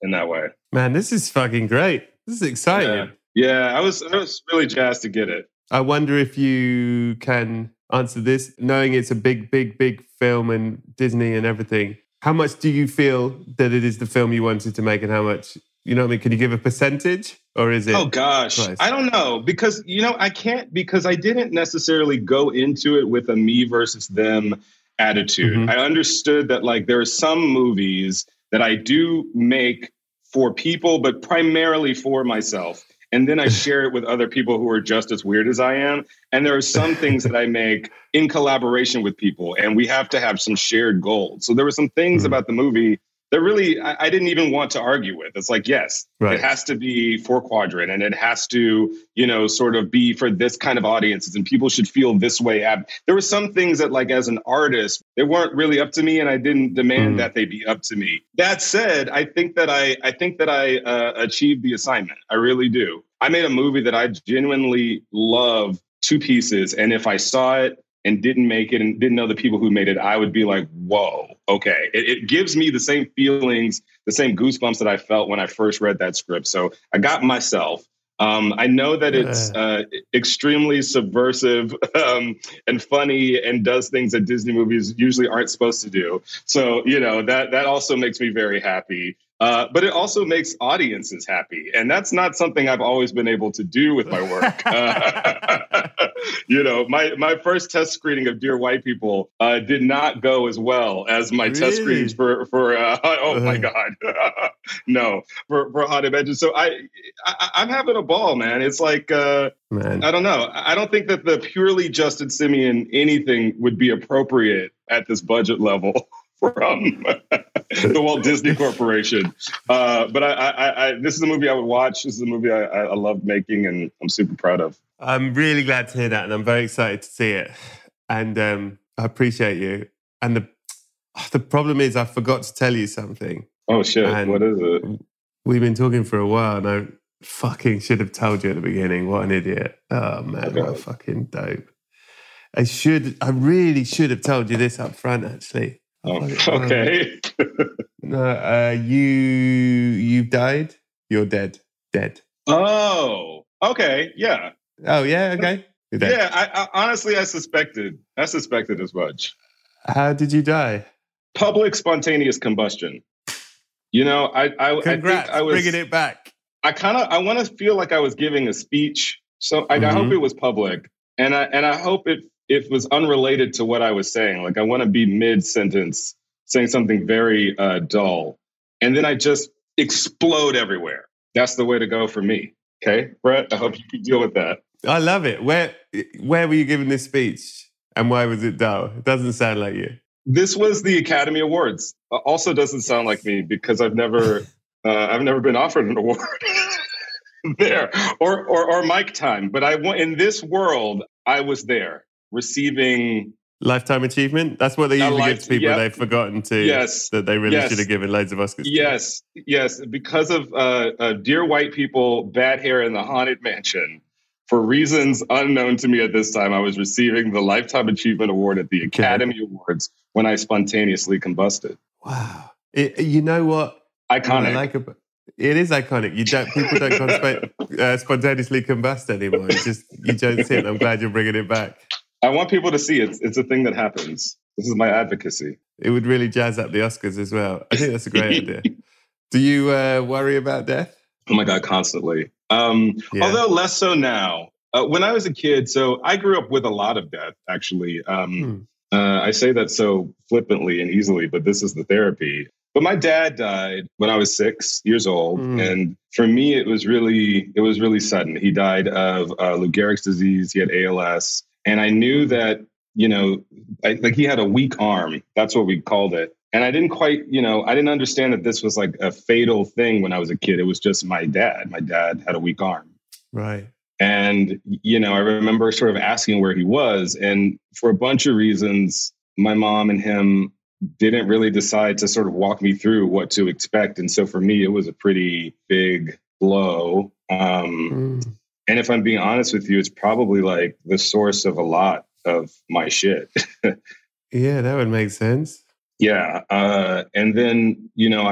[SPEAKER 4] in that way.
[SPEAKER 2] Man, this is fucking great. This is exciting.
[SPEAKER 4] Yeah, I was really jazzed to get it.
[SPEAKER 2] I wonder if you can answer this, knowing it's a big film and Disney and everything. How much do you feel that it is the film you wanted to make, and how much, you know what I mean? Can you give a percentage, or is it?
[SPEAKER 4] Oh gosh, I don't know, because, I can't, because I didn't necessarily go into it with a me versus them attitude. Mm-hmm. I understood that like there are some movies that I do make for people, but primarily for myself. And then I share it with other people who are just as weird as I am. And there are some things that I make in collaboration with people, and we have to have some shared goals. So there were some things about the movie that really I didn't even want to argue with. It's like, yes, right. It has to be 4-quadrant, and it has to, sort of be for this kind of audiences, and people should feel this way. There were some things that, like, as an artist, they weren't really up to me, and I didn't demand that they be up to me. That said, I think that I achieved the assignment. I really do. I made a movie that I genuinely love to pieces, and if I saw it and didn't make it and didn't know the people who made it, I would be like, whoa, okay. It gives me the same feelings, the same goosebumps that I felt when I first read that script. So I got myself. I know that it's extremely subversive and funny and does things that Disney movies usually aren't supposed to do. So, that also makes me very happy. But it also makes audiences happy. And that's not something I've always been able to do with my work. My first test screening of Dear White People did not go as well as my test screenings for my God. No, for Haunted Mansion. So I'm having a ball, man. It's like, I don't know. I don't think that the purely Justin Simien anything would be appropriate at this budget level from the Walt Disney Corporation. But I this is a movie I would watch. This is a movie I love making, and I'm super proud of.
[SPEAKER 2] I'm really glad to hear that, and I'm very excited to see it. And I appreciate you. And the problem is I forgot to tell you something.
[SPEAKER 4] Oh, shit. And what is it?
[SPEAKER 2] We've been talking for a while, and I fucking should have told you at the beginning. What an idiot. Oh, man, what a fucking dope. I really should have told you this up front, actually.
[SPEAKER 4] Oh, okay.
[SPEAKER 2] No, you've died. You're dead. Dead.
[SPEAKER 4] Oh, okay. Yeah.
[SPEAKER 2] Oh, yeah. Okay.
[SPEAKER 4] Yeah. I honestly, I suspected as much.
[SPEAKER 2] How did you die?
[SPEAKER 4] Public spontaneous combustion.
[SPEAKER 2] Congrats,
[SPEAKER 4] I think I was
[SPEAKER 2] bringing it back.
[SPEAKER 4] I want to feel like I was giving a speech. So I hope it was public, and I hope it was unrelated to what I was saying. Like, I want to be mid-sentence saying something very dull, and then I just explode everywhere. That's the way to go for me. Okay, Brett, I hope you can deal with that.
[SPEAKER 2] I love it. Where were you giving this speech, and why was it dull? It doesn't sound like you.
[SPEAKER 4] This was the Academy Awards. Also doesn't sound like me, because I've never been offered an award there or mic time. But in this world, I was there. Receiving
[SPEAKER 2] Lifetime Achievement. That's what they usually give to people. Yep. They've forgotten to.
[SPEAKER 4] Yes,
[SPEAKER 2] that they really should have given loads of Oscars.
[SPEAKER 4] Yes, yes. Because of Dear White People, Bad Hair, and the Haunted Mansion, for reasons unknown to me at this time, I was receiving the Lifetime Achievement Award at the Academy Awards when I spontaneously combusted.
[SPEAKER 2] Wow! You know what?
[SPEAKER 4] Iconic.
[SPEAKER 2] It is iconic. People don't spontaneously combust anymore. You don't see it. I'm glad you're bringing it back.
[SPEAKER 4] I want people to see it. It's a thing that happens. This is my advocacy.
[SPEAKER 2] It would really jazz up the Oscars as well. I think that's a great idea. Do you worry about death?
[SPEAKER 4] Oh my God, constantly. Although less so now. When I was a kid, so I grew up with a lot of death, actually. I say that so flippantly and easily, but this is the therapy. But my dad died when I was 6 years old. And for me, it was really sudden. He died of Lou Gehrig's disease. He had ALS. And I knew that, he had a weak arm. That's what we called it. And I didn't quite, I didn't understand that this was like a fatal thing when I was a kid. It was just my dad. My dad had a weak arm.
[SPEAKER 2] Right.
[SPEAKER 4] And, I remember sort of asking where he was. And for a bunch of reasons, my mom and him didn't really decide to sort of walk me through what to expect. And so for me, it was a pretty big blow. And if I'm being honest with you, it's probably like the source of a lot of my shit.
[SPEAKER 2] Yeah, that would make sense.
[SPEAKER 4] Yeah. And then,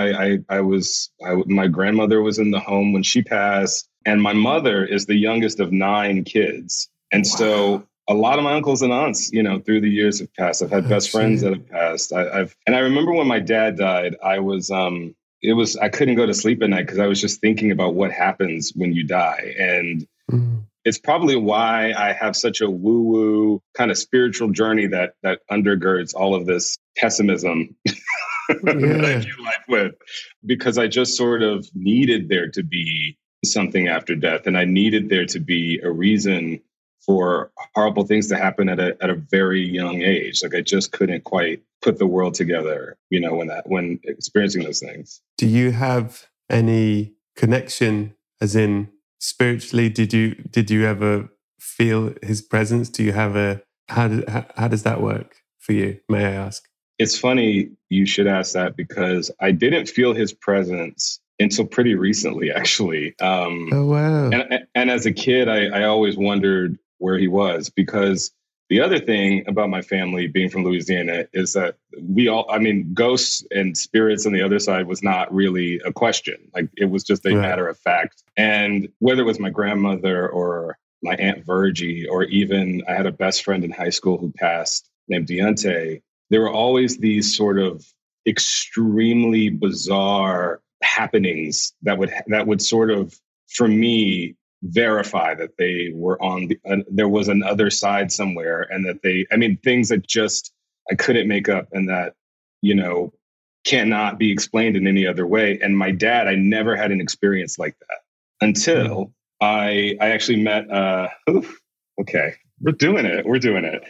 [SPEAKER 4] my grandmother was in the home when she passed, and my mother is the youngest of 9 kids. And so a lot of my uncles and aunts, through the years have passed. I've had best friends that have passed. And I remember when my dad died, I couldn't go to sleep at night because I was just thinking about what happens when you die. And it's probably why I have such a woo-woo kind of spiritual journey that undergirds all of this pessimism that I view life with, because I just sort of needed there to be something after death. And I needed there to be a reason for horrible things to happen at a very young age. Like I just couldn't quite put the world together, when experiencing those things.
[SPEAKER 2] Do you have any connection, as in spiritually? Did you ever feel his presence? Do you have how does that work for you? May I ask?
[SPEAKER 4] It's funny you should ask that, because I didn't feel his presence until pretty recently, actually.
[SPEAKER 2] Oh, wow.
[SPEAKER 4] And as a kid, I always wondered where he was, because the other thing about my family being from Louisiana is that ghosts and spirits on the other side was not really a question. Like it was just a matter of fact. And whether it was my grandmother or my Aunt Virgie, or even I had a best friend in high school who passed named Deontay, there were always these sort of extremely bizarre happenings that would sort of, for me, verify that they were on there was another side somewhere, and that things that just I couldn't make up, and that cannot be explained in any other way. And my dad, I never had an experience like that until I actually met okay, we're doing it.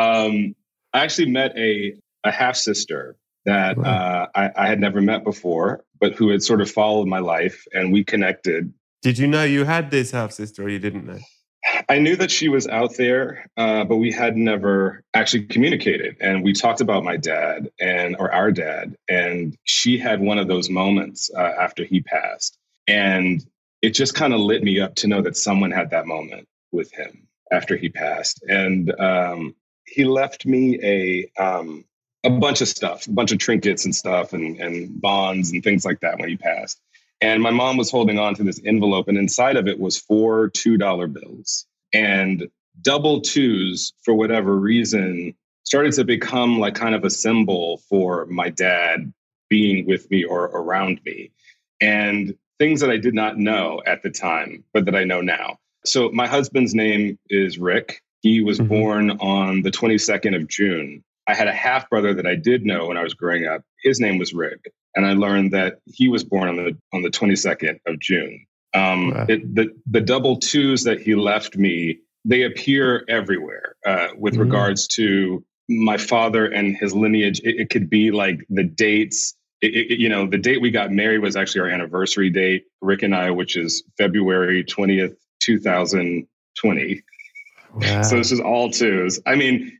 [SPEAKER 4] I actually met a half sister that I had never met before, but who had sort of followed my life, and we connected. Did you know you had this half sister, or you didn't know? I knew that she was out there, but we had never actually communicated. And we talked about my dad or our dad, and she had one of those moments after he passed. And it just kind of lit me up to know that someone had that moment with him after he passed. And he left me a bunch of stuff, a bunch of trinkets and stuff, and bonds and things like that when he passed. And my mom was holding on to this envelope, and inside of it was 4 $2 bills. And double twos, for whatever reason, started to become like kind of a symbol for my dad being with me or around me. And things that I did not know at the time, but that I know now. So my husband's name is Rick. He was born on the 22nd of June. I had a half brother that I did know when I was growing up. His name was Rick. And I learned that he was born on the 22nd of June. The double twos that he left me, they appear everywhere with regards to my father and his lineage. It could be like the dates. The date we got married was actually our anniversary date, Rick and I, which is February 20th, 2020. Wow. So this is all twos. I mean,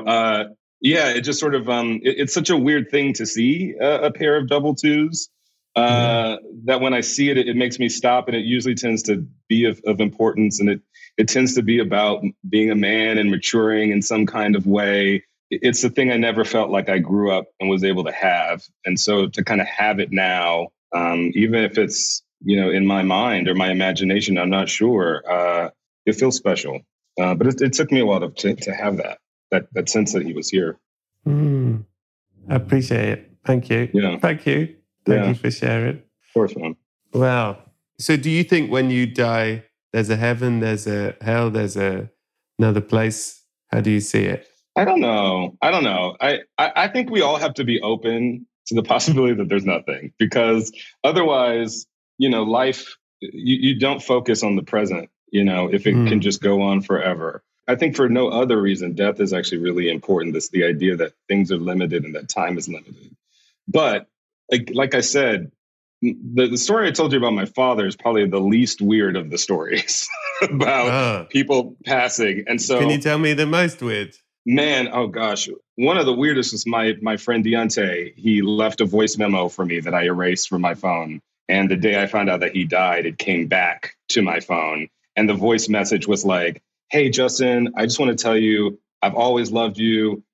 [SPEAKER 4] it just sort of, it's such a weird thing to see a pair of double twos that when I see it, it makes me stop. And it usually tends to be of importance. And it tends to be about being a man and maturing in some kind of way. It's the thing I never felt like I grew up and was able to have. And so to kind of have it now, even if it's, in my mind or my imagination, I'm not sure, it feels special. But it took me a while to have that sense that he was here.
[SPEAKER 2] I appreciate it. Thank you. Yeah. Thank you. Thank you for sharing.
[SPEAKER 4] Of course, man.
[SPEAKER 2] Wow. So do you think when you die, there's a heaven, there's a hell, there's another place? How do you see it?
[SPEAKER 4] I don't know. I think we all have to be open to the possibility that there's nothing, because otherwise, life, you don't focus on the present, if it can just go on forever. I think for no other reason, death is actually really important. This the idea that things are limited and that time is limited. But like I said, the story I told you about my father is probably the least weird of the stories about people passing. And so,
[SPEAKER 2] can you tell me the most weird?
[SPEAKER 4] Man, oh gosh. One of the weirdest was my friend Deontay. He left a voice memo for me that I erased from my phone. And the day I found out that he died, it came back to my phone. And the voice message was like, "Hey, Justin, I just want to tell you, I've always loved you.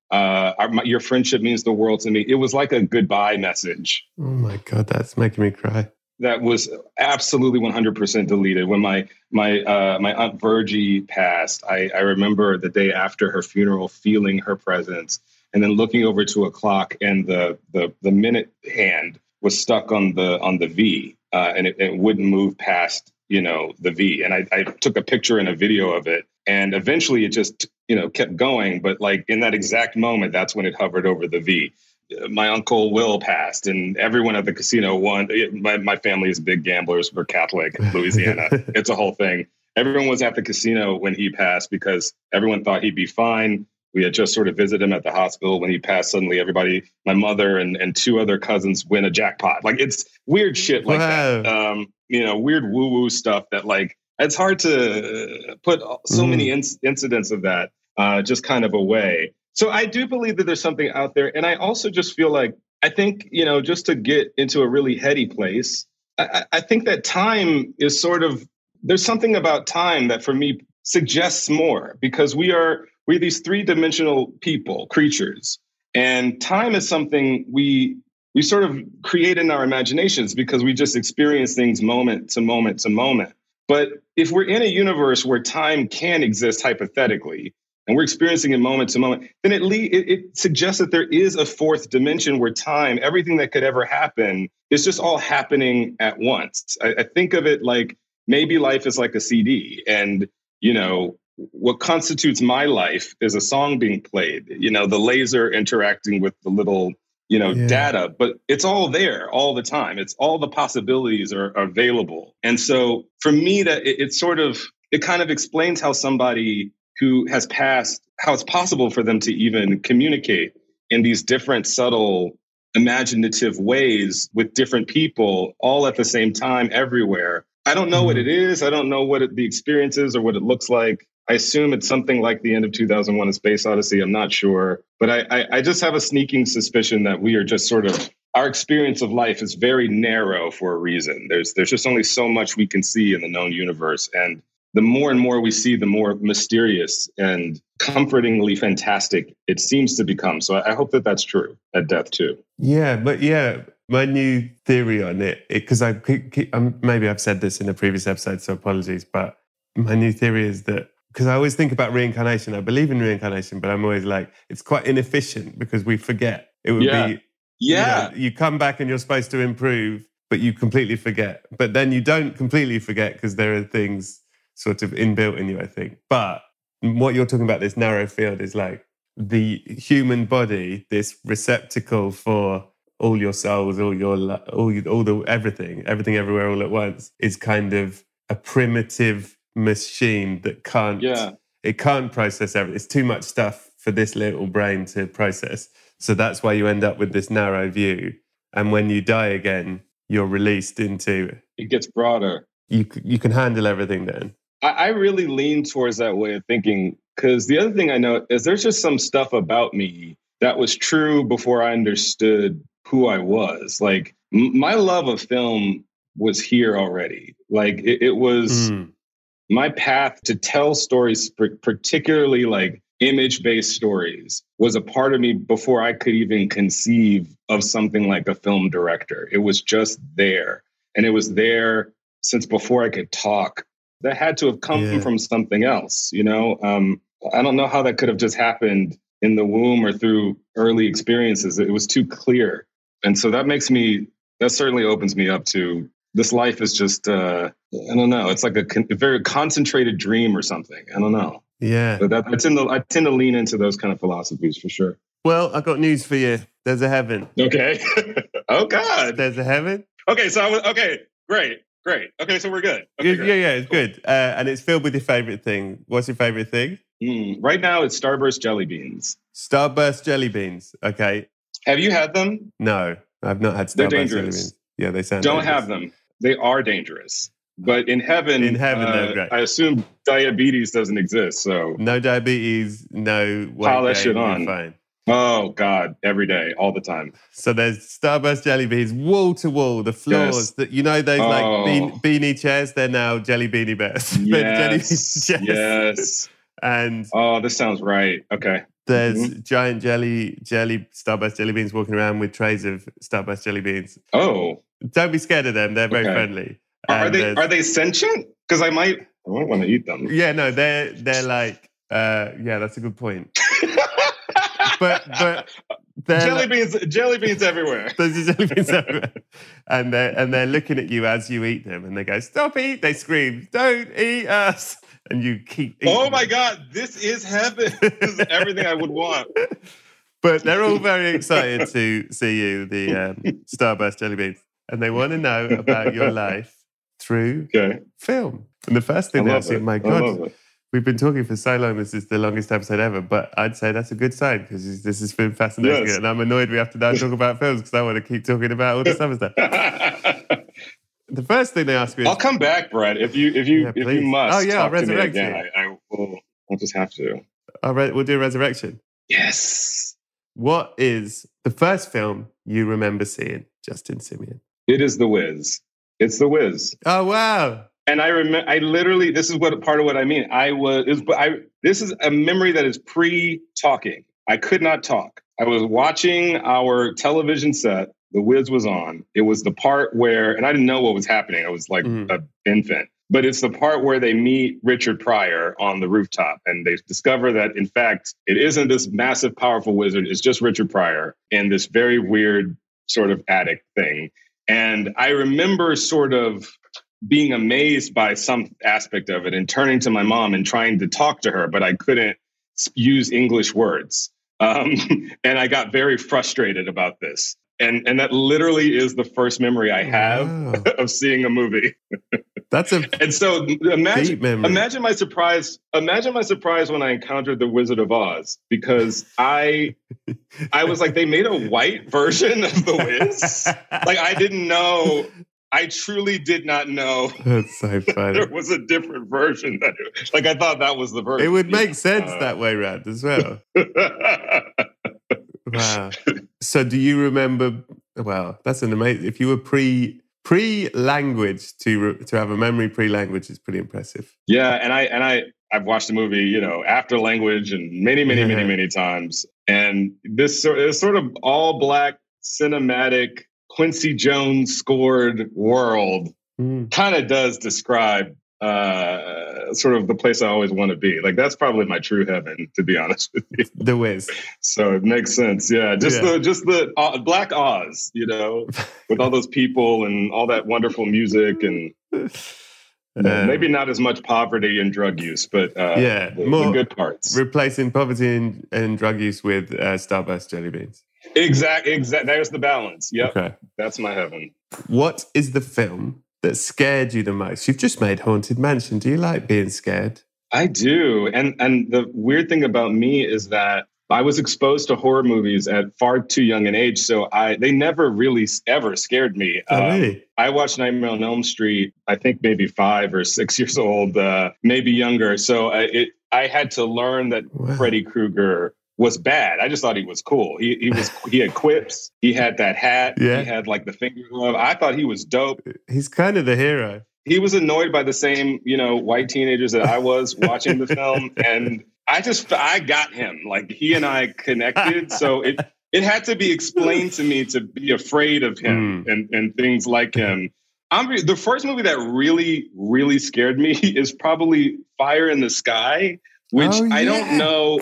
[SPEAKER 4] Your friendship means the world to me. It was like a goodbye message.
[SPEAKER 2] Oh my God, that's making me cry.
[SPEAKER 4] That was absolutely 100% deleted. When my Aunt Virgie passed, I remember the day after her funeral, feeling her presence, and then looking over to a clock, and the minute hand was stuck on the V, and it wouldn't move past the V. And I took a picture and a video of it, and eventually it just kept going. But like in that exact moment, that's when it hovered over the V. My uncle Will passed, and everyone at the casino won. My family is big gamblers. We're Catholic in Louisiana. It's a whole thing. Everyone was at the casino when he passed because everyone thought he'd be fine. We had just sort of visited him at the hospital. When he passed, suddenly everybody, my mother and two other cousins, win a jackpot. Like, it's weird shit like that. Weird woo-woo stuff that, like, it's hard to put so many incidents of that just kind of away. So I do believe that there's something out there. And I also just feel like, I think, just to get into a really heady place, I think that time is sort of, there's something about time that for me suggests more, because we're these three-dimensional creatures. And time is something we sort of create in our imaginations because we just experience things moment to moment to moment. But if we're in a universe where time can exist hypothetically, and we're experiencing it moment to moment, then it suggests that there is a fourth dimension where time, everything that could ever happen, is just all happening at once. I think of it like maybe life is like a CD, and, what constitutes my life is a song being played, the laser interacting with the little, data, but it's all there all the time. It's all the possibilities are available. And so for me, that it kind of explains how somebody who has passed, how it's possible for them to even communicate in these different, subtle, imaginative ways with different people all at the same time everywhere. I don't know what it is. I don't know what the experience is or what it looks like. I assume it's something like the end of 2001: A Space Odyssey. I'm not sure. But I just have a sneaking suspicion that we are just sort of, our experience of life is very narrow for a reason. There's just only so much we can see in the known universe. And the more and more we see, the more mysterious and comfortingly fantastic it seems to become. So I hope that that's true at death too.
[SPEAKER 2] My new theory on it, because maybe I've said this in a previous episode, so apologies, but my new theory is that, because I always think about reincarnation, I believe in reincarnation, but I'm always like, it's quite inefficient because we forget. It would be, you come back and you're supposed to improve, but you completely forget. But then you don't completely forget because there are things sort of inbuilt in you, I think. But what you're talking about, this narrow field, is like the human body, this receptacle for all your souls, all the everything everywhere all at once, is kind of a primitive machine that can't process everything. It's too much stuff for this little brain to process. So that's why you end up with this narrow view. And when you die again, you're released into,
[SPEAKER 4] it gets broader.
[SPEAKER 2] You can handle everything then.
[SPEAKER 4] I really lean towards that way of thinking, because the other thing I know is there's just some stuff about me that was true before I understood who I was. Like, my love of film was here already. Like, it was my path to tell stories, particularly like image-based stories, was a part of me before I could even conceive of something like a film director. It was just there. And it was there since before I could talk. That had to have come from something else, I don't know how that could have just happened in the womb or through early experiences. It was too clear. And so that certainly opens me up to, this life is just, I don't know, it's like a very concentrated dream or something. I don't know.
[SPEAKER 2] Yeah.
[SPEAKER 4] But I tend to lean into those kind of philosophies for sure.
[SPEAKER 2] Well, I got news for you. There's a heaven.
[SPEAKER 4] Okay. Oh, God.
[SPEAKER 2] There's a heaven.
[SPEAKER 4] Okay. So great. Okay. So we're good. Okay,
[SPEAKER 2] yeah, it's good. And it's filled with your favorite thing. What's your favorite thing?
[SPEAKER 4] Right now, it's Starburst jelly beans.
[SPEAKER 2] Starburst jelly beans. Okay.
[SPEAKER 4] Have you had them?
[SPEAKER 2] No, I've not had Starburst jelly beans. Yeah, they sound
[SPEAKER 4] Don't
[SPEAKER 2] dangerous.
[SPEAKER 4] have them. They are dangerous. But in heaven,
[SPEAKER 2] they're great.
[SPEAKER 4] I assume diabetes doesn't exist. So
[SPEAKER 2] no diabetes, no weight
[SPEAKER 4] pile that
[SPEAKER 2] gain,
[SPEAKER 4] shit on.
[SPEAKER 2] You're fine.
[SPEAKER 4] Oh, God, every day, all the time.
[SPEAKER 2] So there's Starburst jelly beans, wall to wall, the floors, that those like beanie chairs, they're now jelly beanie bears.
[SPEAKER 4] Yes. And this sounds right. Okay.
[SPEAKER 2] There's giant jelly Starburst jelly beans walking around with trays of Starburst jelly beans.
[SPEAKER 4] Oh,
[SPEAKER 2] don't be scared of them. They're very friendly.
[SPEAKER 4] Are they sentient? Because I might want to eat them.
[SPEAKER 2] Yeah, no, they're like that's a good point. but
[SPEAKER 4] jelly beans everywhere.
[SPEAKER 2] There's jelly beans everywhere, and they're looking at you as you eat them, and they go, "Stop eat!" They scream, "Don't eat us!" And you keep eating.
[SPEAKER 4] Oh my God, this is heaven. This is everything I would want.
[SPEAKER 2] But they're all very excited to see you, the Starburst jelly beans, and they want to know about your life through film. And the first thing they ask you, my God, we've been talking for so long, this is the longest episode ever, but I'd say that's a good sign because this has been fascinating. Yes. And I'm annoyed we have to now talk about films because I want to keep talking about all this other stuff. The first thing they ask me is...
[SPEAKER 4] I'll come back, Brett, if you must.
[SPEAKER 2] Oh, yeah, I'll resurrect you.
[SPEAKER 4] I'll just have to.
[SPEAKER 2] We'll do a resurrection.
[SPEAKER 4] Yes.
[SPEAKER 2] What is the first film you remember seeing, Justin Simien?
[SPEAKER 4] It is The Wiz. It's The Wiz.
[SPEAKER 2] Oh, wow.
[SPEAKER 4] And I remember, this is part of what I mean. This is a memory that is pre-talking. I could not talk. I was watching our television set. The Wiz was on. It was the part where, and I didn't know what was happening. I was like an infant. But it's the part where they meet Richard Pryor on the rooftop. And they discover that, in fact, it isn't this massive, powerful wizard. It's just Richard Pryor in this very weird sort of attic thing. And I remember sort of being amazed by some aspect of it and turning to my mom and trying to talk to her, but I couldn't use English words. And I got very frustrated about this. And that literally is the first memory I have of seeing a movie. And so imagine my surprise. Imagine my surprise when I encountered The Wizard of Oz, because I was like, they made a white version of The Wiz. Like, I didn't know. I truly did not know.
[SPEAKER 2] That's so funny.
[SPEAKER 4] There was a different version. I thought that was the version.
[SPEAKER 2] It would make sense that way round as well. Wow. So do you remember, well, that's an amazing, if you were pre-language to have a memory pre-language is pretty impressive.
[SPEAKER 4] Yeah. And I've watched the movie, after language and many times. And this sort of all black cinematic Quincy Jones scored world kind of does describe sort of the place I always want to be. Like, that's probably my true heaven, to be honest with you.
[SPEAKER 2] The Wiz.
[SPEAKER 4] So it makes sense. Yeah. The Black Oz, with all those people and all that wonderful music and maybe not as much poverty and drug use, but the good parts.
[SPEAKER 2] Replacing poverty and drug use with Starburst jelly beans.
[SPEAKER 4] Exactly. There's the balance. Yep. Okay. That's my heaven.
[SPEAKER 2] What is the film that scared you the most? You've just made Haunted Mansion. Do you like being scared?
[SPEAKER 4] I do. And the weird thing about me is that I was exposed to horror movies at far too young an age. So they never really ever scared me.
[SPEAKER 2] Really?
[SPEAKER 4] I watched Nightmare on Elm Street, I think maybe 5 or 6 years old, maybe younger. So I had to learn that Freddy Krueger was bad. I just thought he was cool. He had quips. He had that hat.
[SPEAKER 2] Yeah.
[SPEAKER 4] He had like the finger glove. I thought he was dope.
[SPEAKER 2] He's kind of the hero.
[SPEAKER 4] He was annoyed by the same, white teenagers that I was watching the film. And I got him. Like, he and I connected. So it had to be explained to me to be afraid of him and things like him. The first movie that really, really scared me is probably Fire in the Sky, which I don't know.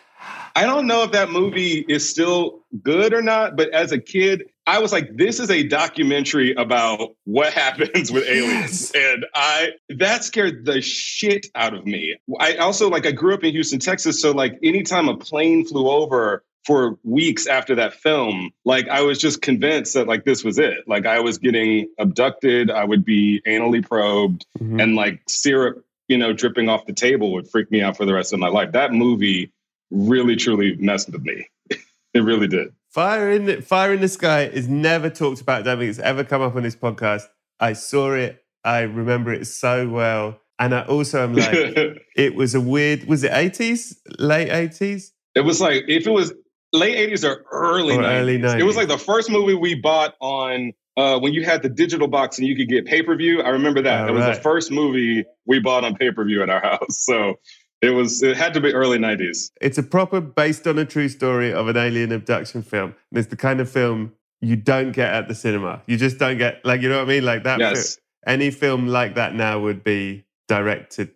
[SPEAKER 4] I don't know if that movie is still good or not, but as a kid, I was like, this is a documentary about what happens with aliens. And that scared the shit out of me. I also, I grew up in Houston, Texas. So anytime a plane flew over for weeks after that film, I was just convinced that this was it. I was getting abducted. I would be anally probed and syrup, dripping off the table would freak me out for the rest of my life. That movie really, truly messed with me. It really did.
[SPEAKER 2] Fire in the Sky is never talked about. I don't think it's ever come up on this podcast. I saw it. I remember it so well. And I also am it was a weird, was it 80s? Late 80s?
[SPEAKER 4] It was if it was late 80s or early 90s. It was the first movie we bought on when you had the digital box and you could get pay-per-view. I remember that. It was the first movie we bought on pay-per-view at our house. So It had to be early 90s.
[SPEAKER 2] It's a proper based on a true story of an alien abduction film. And it's the kind of film you don't get at the cinema. You just don't get, like, you know what I mean? Like that.
[SPEAKER 4] Yes.
[SPEAKER 2] Any film like that now would be direct to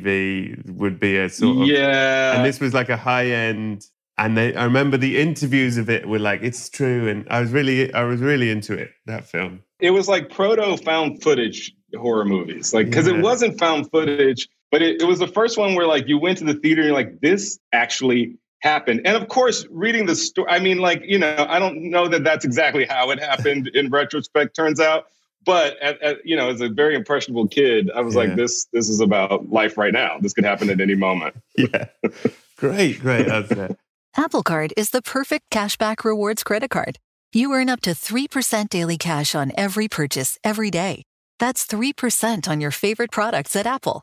[SPEAKER 2] TV, would be a sort of...
[SPEAKER 4] Yeah.
[SPEAKER 2] And this was like a high end. And I remember the interviews of it were like, it's true. And I was really into it, that film.
[SPEAKER 4] It was like proto found footage horror movies. Like, because it wasn't found footage, but it was the first one where like you went to the theater and you're like, this actually happened. And of course, reading the story, I mean, like, you know, I don't know that that's exactly how it happened in retrospect, turns out. But, you know, as a very impressionable kid, I was like, this is about life right now. This could happen at any moment.
[SPEAKER 2] Yeah. Great. That's it.
[SPEAKER 1] Apple Card is the perfect cashback rewards credit card. You earn up to 3% daily cash on every purchase every day. That's 3% on your favorite products at Apple,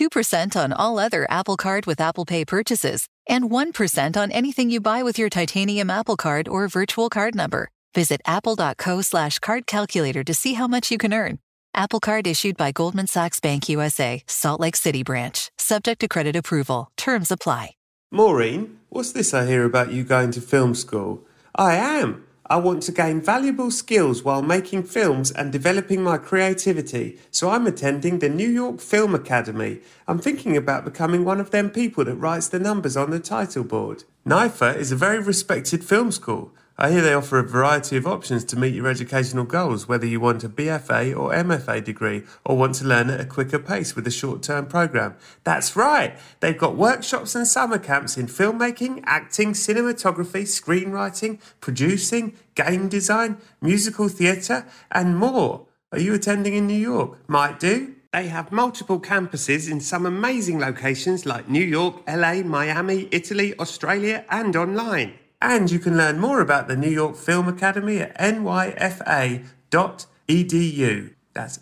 [SPEAKER 1] 2% on all other Apple Card with Apple Pay purchases, and 1% on anything you buy with your titanium Apple Card or virtual card number. Visit apple.co/card calculator to see how much you can earn. Apple Card issued by Goldman Sachs Bank USA, Salt Lake City branch. Subject to credit approval. Terms apply.
[SPEAKER 2] Maureen, what's this I hear about you going to film school? I am. I want to gain valuable skills while making films and developing my creativity, so I'm attending the New York Film Academy. I'm thinking about becoming one of them people that writes the numbers on the title board. NYFA is a very respected film school. I hear they offer a variety of options to meet your educational goals, whether you want a BFA or MFA degree or want to learn at a quicker pace with a short-term programme. That's right! They've got workshops and summer camps in filmmaking, acting, cinematography, screenwriting, producing, game design, musical theatre and more. Are you attending in New York? Might do. They have multiple campuses in some amazing locations like New York, LA, Miami, Italy, Australia and online. And you can learn more about the New York Film Academy at nyfa.edu. That's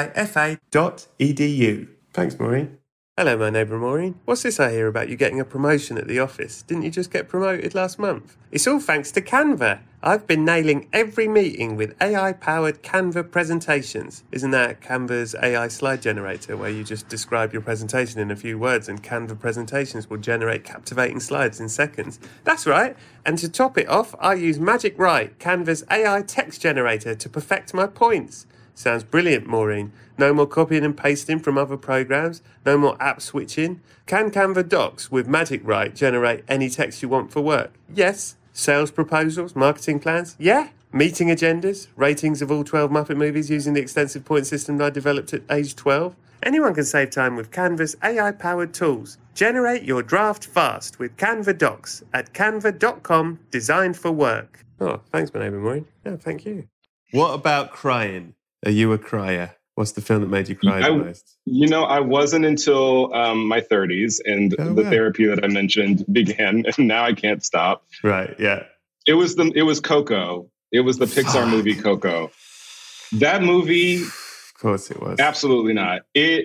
[SPEAKER 2] nyfa.edu. Thanks, Maureen. Hello, my neighbour Maureen. What's this I hear about you getting a promotion at the office? Didn't you just get promoted last month? It's all thanks to Canva. I've been nailing every meeting with AI-powered Canva presentations. Isn't that Canva's AI slide generator, where you just describe your presentation in a few words and Canva presentations will generate captivating slides in seconds? That's right. And to top it off, I use Magic Write, Canva's AI text generator, to perfect my points. Sounds brilliant, Maureen. No more copying and pasting from other programs. No more app switching. Can Canva Docs with Magic Write generate any text you want for work? Yes. Sales proposals, marketing plans? Yeah. Meeting agendas, ratings of all 12 Muppet movies using the extensive point system I developed at age 12? Anyone can save time with Canva's AI-powered tools. Generate your draft fast with Canva Docs at canva.com, designed for work. Oh, thanks, my neighbour Maureen. Yeah, thank you. What about crying? Are you a crier? What's the film that made you cry the most?
[SPEAKER 4] You know, I wasn't until my 30s and therapy that I mentioned began, and now I can't stop.
[SPEAKER 2] Right, yeah.
[SPEAKER 4] It was Coco. It was the Pixar movie Coco. That movie...
[SPEAKER 2] Of course it was.
[SPEAKER 4] Absolutely not.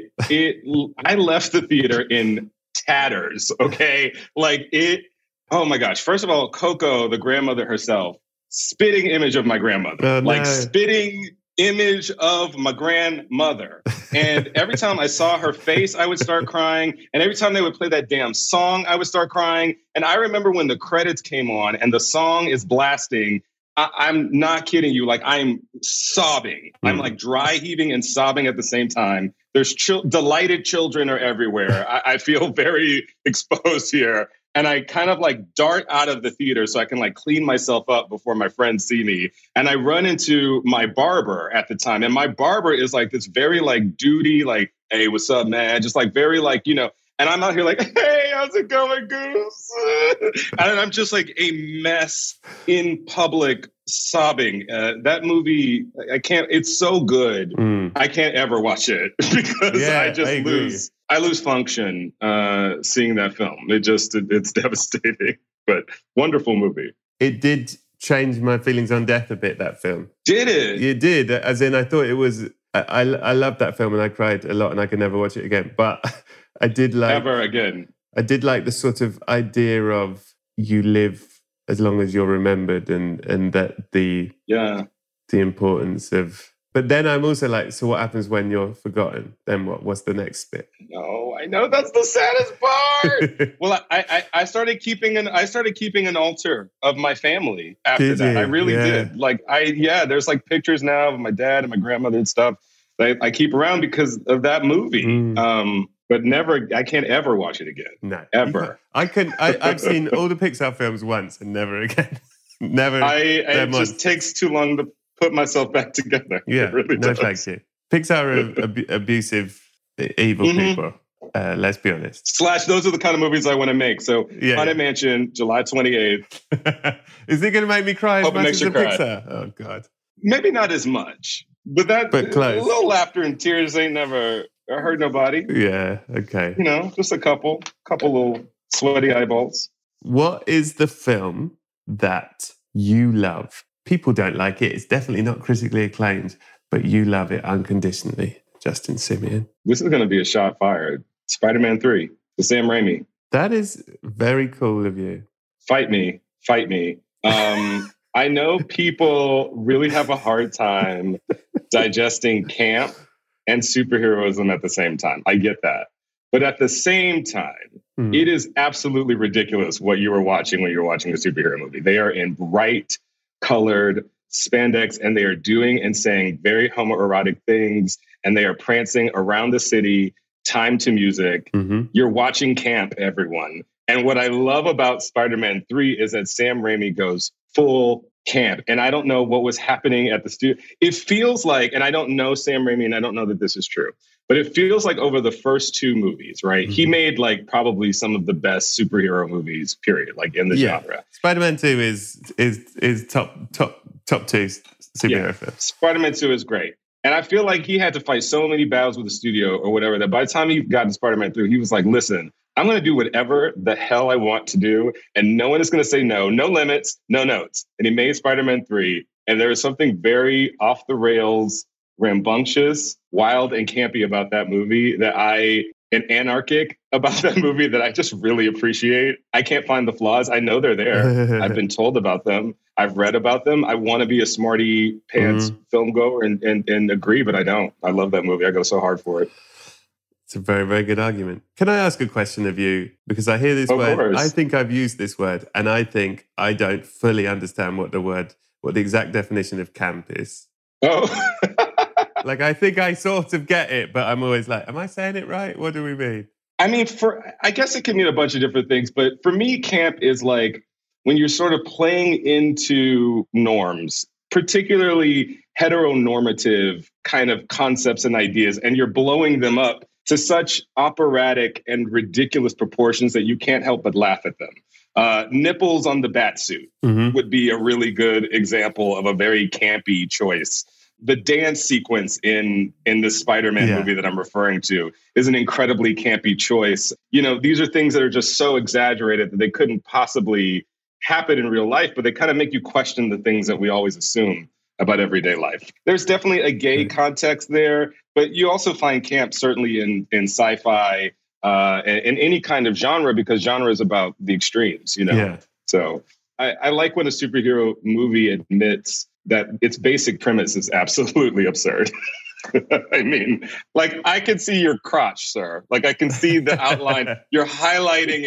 [SPEAKER 4] I left the theater in tatters, okay? Oh my gosh. First of all, Coco, the grandmother herself, spitting image of my grandmother. Spitting image of my grandmother. And every time I saw her face, I would start crying. And every time they would play that damn song, I would start crying. And I remember when the credits came on and the song is blasting, I'm not kidding you. Like, I'm sobbing. I'm like dry heaving and sobbing at the same time. There's delighted children are everywhere. I feel very exposed here. And I kind of like dart out of the theater so I can like clean myself up before my friends see me. And I run into my barber at the time. And my barber is like this very like duty, like, hey, what's up, man? Just like very like, you know, and I'm out here like, hey, how's it going, Goose? And I'm just like a mess in public sobbing. That movie, I can't, it's so good. I can't ever watch it because I lose function seeing that film. It's devastating, but wonderful movie.
[SPEAKER 2] It did change my feelings on death a bit, that film.
[SPEAKER 4] Did it?
[SPEAKER 2] It did, as in I thought it was, I loved that film and I cried a lot and I could never watch it again. But I did like...
[SPEAKER 4] Ever again.
[SPEAKER 2] I did like the sort of idea of you live as long as you're remembered and that the importance of But then I'm also like, so what happens when you're forgotten? Then what? What's the next bit?
[SPEAKER 4] No, I know that's the saddest part. Well, I started keeping an altar of my family after that. I really did. Like there's like pictures now of my dad and my grandmother and stuff that I keep around because of that movie. But I can't ever watch it again.
[SPEAKER 2] No,
[SPEAKER 4] ever.
[SPEAKER 2] I've seen all the Pixar films once and never again. Never.
[SPEAKER 4] It just takes too long to put myself back together.
[SPEAKER 2] Yeah,
[SPEAKER 4] really
[SPEAKER 2] no,
[SPEAKER 4] does.
[SPEAKER 2] thank you. Pixar are abusive, evil people. Let's be honest.
[SPEAKER 4] / those are the kind of movies I want to make. So, Haunted Mansion, July 28th.
[SPEAKER 2] Is it going to make me cry as
[SPEAKER 4] Hope
[SPEAKER 2] much
[SPEAKER 4] it
[SPEAKER 2] as
[SPEAKER 4] makes
[SPEAKER 2] the
[SPEAKER 4] you cry.
[SPEAKER 2] Pixar? Oh God.
[SPEAKER 4] Maybe not as much, but
[SPEAKER 2] close.
[SPEAKER 4] A little laughter and tears ain't never hurt nobody.
[SPEAKER 2] Yeah. Okay.
[SPEAKER 4] You know, just a couple little sweaty eyeballs.
[SPEAKER 2] What is the film that you love? People don't like it. It's definitely not critically acclaimed, but you love it unconditionally. Justin Simien.
[SPEAKER 4] This is going to be a shot fired. Spider-Man 3, the Sam Raimi.
[SPEAKER 2] That is very cool of you.
[SPEAKER 4] Fight me. I know people really have a hard time digesting camp and superheroism at the same time. I get that. But at the same time, it is absolutely ridiculous what you were watching when you were watching a superhero movie. They are in bright, colored spandex, and they are doing and saying very homoerotic things, and they are prancing around the city, time to music. You're watching camp, everyone. And what I love about Spider-Man 3 is that Sam Raimi goes full camp. And I don't know what was happening at the studio. It feels like, and I don't know Sam Raimi, and I don't know that this is true, but it feels like over the first 2 movies, right? He made like probably some of the best superhero movies, period, like in the genre.
[SPEAKER 2] Spider-Man 2 is top 2 superhero films.
[SPEAKER 4] Spider-Man 2 is great. And I feel like he had to fight so many battles with the studio or whatever that by the time he got to Spider-Man 3, he was like, listen, I'm going to do whatever the hell I want to do. And no one is going to say no. No limits, no notes. And he made Spider-Man 3. And there is something very off the rails, rambunctious, wild, and campy about that movie and anarchic about that movie that I just really appreciate. I can't find the flaws. I know they're there. I've been told about them. I've read about them. I want to be a smarty pants film goer and agree, but I don't. I love that movie. I go so hard for it.
[SPEAKER 2] It's a very, very good argument. Can I ask a question of you? Because I hear this word.
[SPEAKER 4] Course.
[SPEAKER 2] I think I've used this word, and I think I don't fully understand what the exact definition of camp is.
[SPEAKER 4] Oh.
[SPEAKER 2] Like, I think I sort of get it, but I'm always like, am I saying it right? What do we mean?
[SPEAKER 4] I mean, I guess it can mean a bunch of different things, but for me, camp is like when you're sort of playing into norms, particularly heteronormative kind of concepts and ideas, and you're blowing them up to such operatic and ridiculous proportions that you can't help but laugh at them. Nipples on the Batsuit would be a really good example of a very campy choice. The dance sequence in the Spider-Man movie that I'm referring to is an incredibly campy choice. You know, these are things that are just so exaggerated that they couldn't possibly happen in real life, but they kind of make you question the things that we always assume about everyday life. There's definitely a gay context there, but you also find camp certainly in sci-fi and in any kind of genre, because genre is about the extremes, you know? Yeah. So I like when a superhero movie admits that its basic premise is absolutely absurd. I mean, like, I can see your crotch, sir. Like, I can see the outline. You're highlighting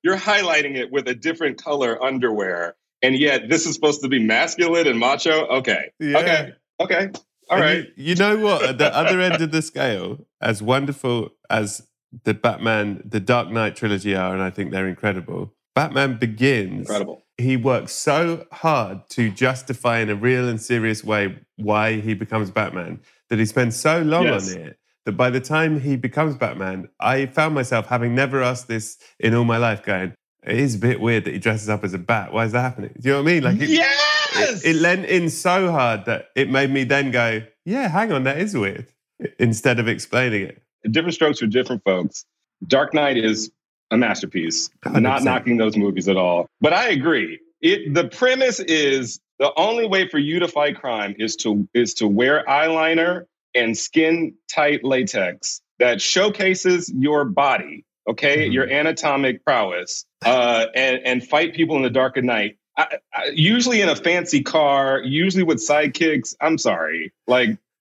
[SPEAKER 4] it with a different color underwear. And yet this is supposed to be masculine and macho. Okay. Yeah. Okay. All right.
[SPEAKER 2] You know what? At the other end of the scale, as wonderful as the Dark Knight trilogy are, and I think they're incredible, Batman Begins.
[SPEAKER 4] Incredible.
[SPEAKER 2] He works so hard to justify in a real and serious way why he becomes Batman that he spends so long on it that by the time he becomes Batman, I found myself, having never asked this in all my life, going, it is a bit weird that he dresses up as a bat. Why is that happening? Do you know what I mean? Like, it lent in so hard that it made me then go, yeah, hang on, that is weird, instead of explaining it.
[SPEAKER 4] Different strokes for different folks. Dark Knight is a masterpiece. 100%. I'm not knocking those movies at all. But I agree. The premise is the only way for you to fight crime is to wear eyeliner and skin-tight latex that showcases your body, okay, your anatomic prowess, and fight people in the dark of night. Usually in a fancy car, usually with sidekicks. I'm sorry. Like,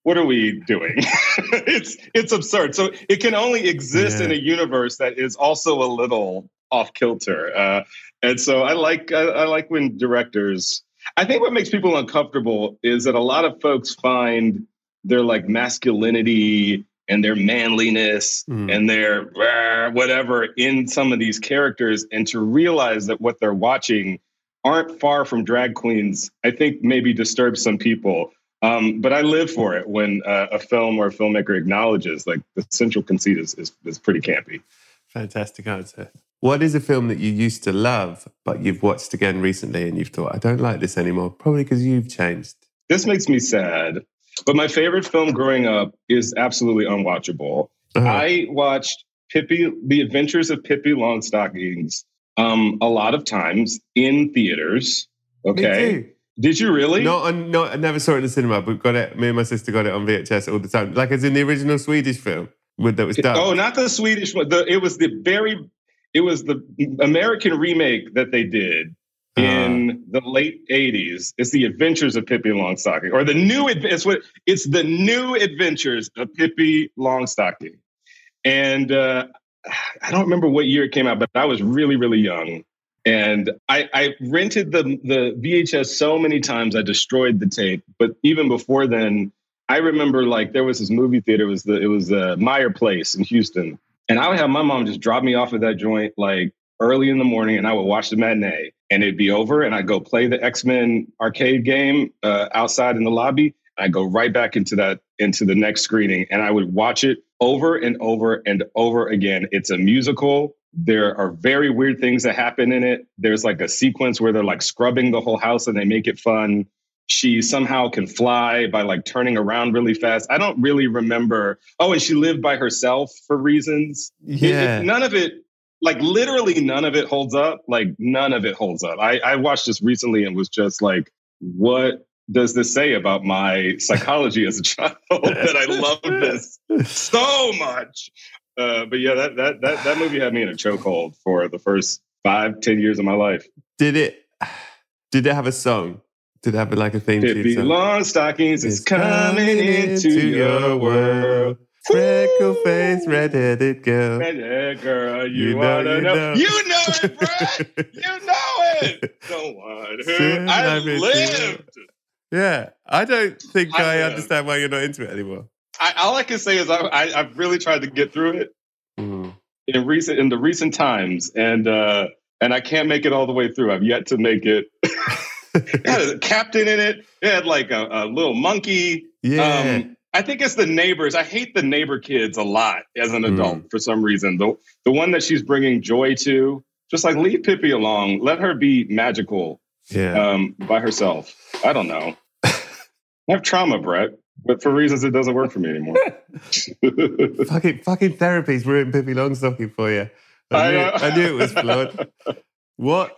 [SPEAKER 4] what are we doing? It's absurd. So it can only exist in a universe that is also a little off kilter. And so I like when directors. I think what makes people uncomfortable is that a lot of folks find their like masculinity and their manliness and their whatever in some of these characters, and to realize that what they're watching aren't far from drag queens, I think maybe disturbs some people. But I live for it when a film or a filmmaker acknowledges like the central conceit is pretty campy.
[SPEAKER 2] Fantastic answer. What is a film that you used to love, but you've watched again recently and you've thought, I don't like this anymore? Probably because you've changed.
[SPEAKER 4] This makes me sad. But my favorite film growing up is absolutely unwatchable. I watched The Adventures of Pippi Longstockings a lot of times in theaters. Okay.
[SPEAKER 2] Me too.
[SPEAKER 4] Did you really?
[SPEAKER 2] I never saw it in the cinema, but got it. Me and my sister got it on VHS all the time. Like as in the original Swedish film that was dubbed.
[SPEAKER 4] Oh, not the Swedish one. It was the American remake that they did in the late 80s. It's The Adventures of Pippi Longstocking, or it's the new Adventures of Pippi Longstocking. And I don't remember what year it came out, but I was really, really young. And I rented the VHS so many times I destroyed the tape. But even before then, I remember like there was this movie theater. It was Meyer Place in Houston, and I would have my mom just drop me off at that joint like early in the morning, and I would watch the matinee, and it'd be over, and I'd go play the X-Men arcade game outside in the lobby. I'd go right back into the next screening, and I would watch it over and over and over again. It's a musical. There are very weird things that happen in it. There's like a sequence where they're like scrubbing the whole house and they make it fun. She somehow can fly by like turning around really fast. I don't really remember. Oh, and she lived by herself for reasons.
[SPEAKER 2] Yeah.
[SPEAKER 4] None of it, like literally none of it holds up. Like none of it holds up. I watched this recently and was just like, what does this say about my psychology as a child that I love this so much? But yeah, that movie had me in a chokehold for the first 5-10 years of my life.
[SPEAKER 2] Did it have a song? Did it have like a theme?
[SPEAKER 4] Pippi Longstockings is coming into your world.
[SPEAKER 2] Freckle face, red-headed girl.
[SPEAKER 4] Red-headed girl, you wanna know. You know it, bro. You know it. Don't want her. I lived.
[SPEAKER 2] Yeah, I don't think I understand why you're not into it anymore.
[SPEAKER 4] All I can say is I've really tried to get through it in the recent times, and I can't make it all the way through. I've yet to make it. It had a captain in it. It had like a little monkey.
[SPEAKER 2] Yeah.
[SPEAKER 4] I think it's the neighbors. I hate the neighbor kids a lot as an adult for some reason. The one that she's bringing joy to, just like leave Pippi alone. Let her be magical by herself. I don't know. I have trauma, Brett, but for reasons it doesn't work for me anymore.
[SPEAKER 2] fucking therapy's ruined Pippi Longstocking for you. I knew it was flawed. What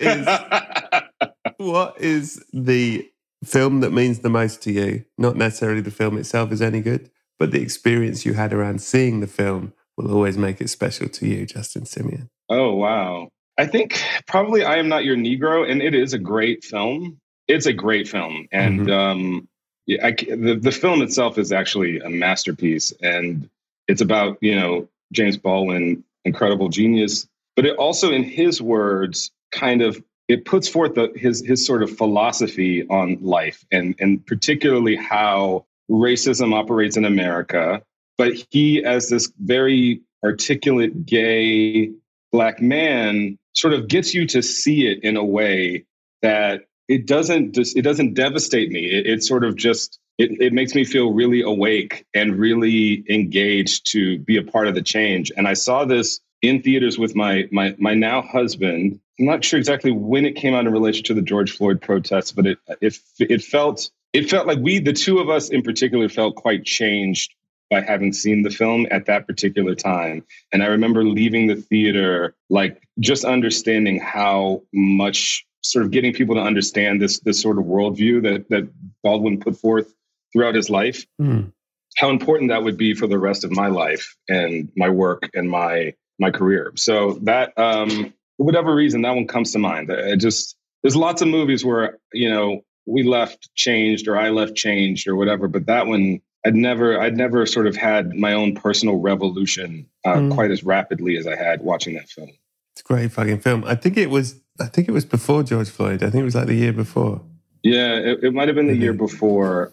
[SPEAKER 2] is the film that means the most to you? Not necessarily the film itself is any good, but the experience you had around seeing the film will always make it special to you, Justin Simien.
[SPEAKER 4] Oh, wow. I think probably I Am Not Your Negro, and it is a great film. It's a great film. And the film itself is actually a masterpiece. And it's about, James Baldwin, incredible genius. But it also, in his words, kind of, it puts forth his sort of philosophy on life and particularly how racism operates in America. But he, as this very articulate, gay Black man, sort of gets you to see it in a way that it doesn't devastate me. It sort of just, it makes me feel really awake and really engaged to be a part of the change. And I saw this in theaters with my now husband. I'm not sure exactly when it came out in relation to the George Floyd protests, but it felt like the two of us in particular felt quite changed by having seen the film at that particular time. And I remember leaving the theater, like just understanding how much, sort of getting people to understand this sort of worldview that Baldwin put forth throughout his life, how important that would be for the rest of my life and my work and my career. So that, for whatever reason, that one comes to mind. There's lots of movies where, we left changed or I left changed or whatever, but that one I'd never sort of had my own personal revolution quite as rapidly as I had watching that film.
[SPEAKER 2] It's a great fucking film. I think it was before George Floyd. I think it was like the year before.
[SPEAKER 4] Yeah, it might have been the year before.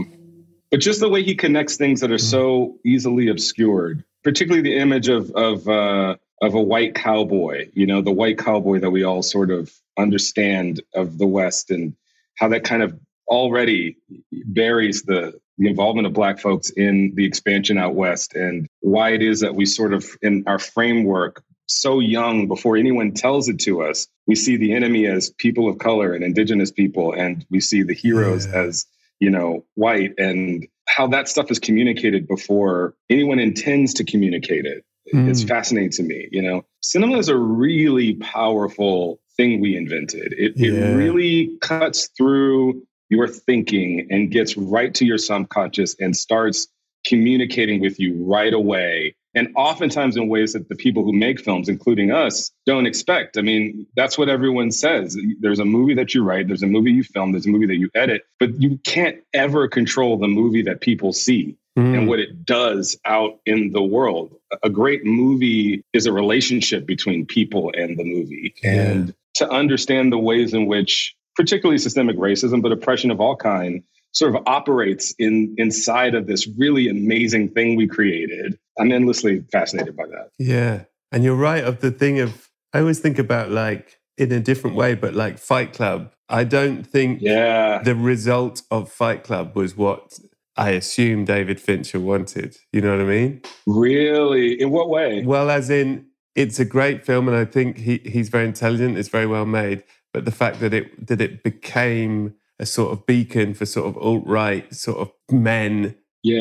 [SPEAKER 4] But just the way he connects things that are so easily obscured, particularly the image of a white cowboy, the white cowboy that we all sort of understand of the West, and how that kind of already buries the involvement of Black folks in the expansion out West, and why it is that we sort of, in our framework, so young, before anyone tells it to us, we see the enemy as people of color and indigenous people, and we see the heroes as, white, and how that stuff is communicated before anyone intends to communicate it. It's fascinating to me. Cinema is a really powerful thing we invented. It really cuts through your thinking and gets right to your subconscious and starts communicating with you right away. And oftentimes in ways that the people who make films, including us, don't expect. I mean, that's what everyone says. There's a movie that you write, there's a movie you film, there's a movie that you edit, but you can't ever control the movie that people see and what it does out in the world. A great movie is a relationship between people and the movie. Yeah. And to understand the ways in which, particularly systemic racism, but oppression of all kind, sort of operates inside of this really amazing thing we created. I'm endlessly fascinated by that.
[SPEAKER 2] Yeah. And you're right of the thing of, I always think about like in a different way, but like Fight Club, I don't think the result of Fight Club was what I assume David Fincher wanted. You know what I mean?
[SPEAKER 4] Really? In what way?
[SPEAKER 2] Well, as in, it's a great film and I think he's very intelligent, it's very well made, but the fact that it became a sort of beacon for sort of alt-right sort of men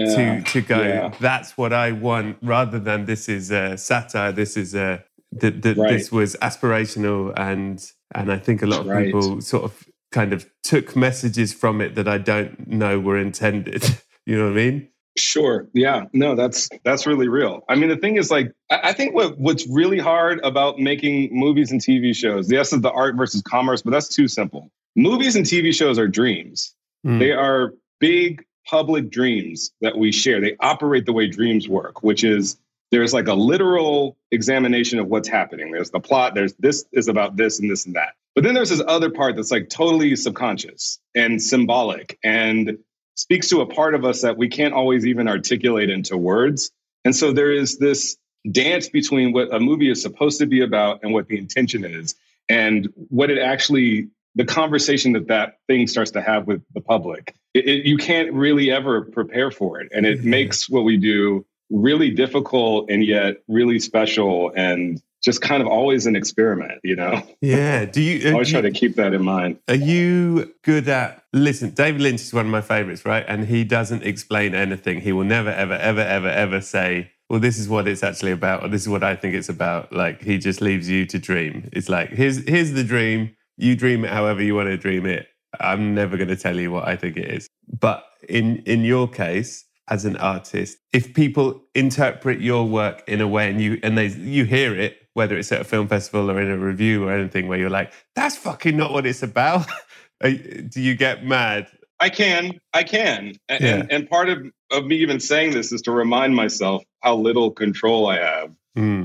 [SPEAKER 2] to go, that's what I want, rather than this is a satire, this is this was aspirational, and I think a lot of people sort of kind of took messages from it that I don't know were intended. You know what I mean?
[SPEAKER 4] Sure. Yeah. No, that's really real. I mean, the thing is, like, I think what's really hard about making movies and TV shows, yes, is the art versus commerce, but that's too simple. Movies and TV shows are dreams. They are big public dreams that we share. They operate the way dreams work, which is there's like a literal examination of what's happening. There's the plot. There's this is about this and this and that. But then there's this other part that's like totally subconscious and symbolic and speaks to a part of us that we can't always even articulate into words. And so there is this dance between what a movie is supposed to be about and what the intention is, and what it actually, the conversation that thing starts to have with the public. You can't really ever prepare for it. And it makes what we do really difficult and yet really special, and just kind of always an experiment,
[SPEAKER 2] Yeah. Do you
[SPEAKER 4] always try to keep that in mind?
[SPEAKER 2] Are you good at, listen, David Lynch is one of my favorites, right? And he doesn't explain anything. He will never, ever, ever, ever, ever say, well, this is what it's actually about, or this is what I think it's about. Like, he just leaves you to dream. It's like, here's the dream. You dream it however you want to dream it. I'm never going to tell you what I think it is. But in your case, as an artist, if people interpret your work in a way and you hear it, whether it's at a film festival or in a review or anything, where you're like, that's fucking not what it's about. Do you get mad?
[SPEAKER 4] I can. And part of me even saying this is to remind myself how little control I have.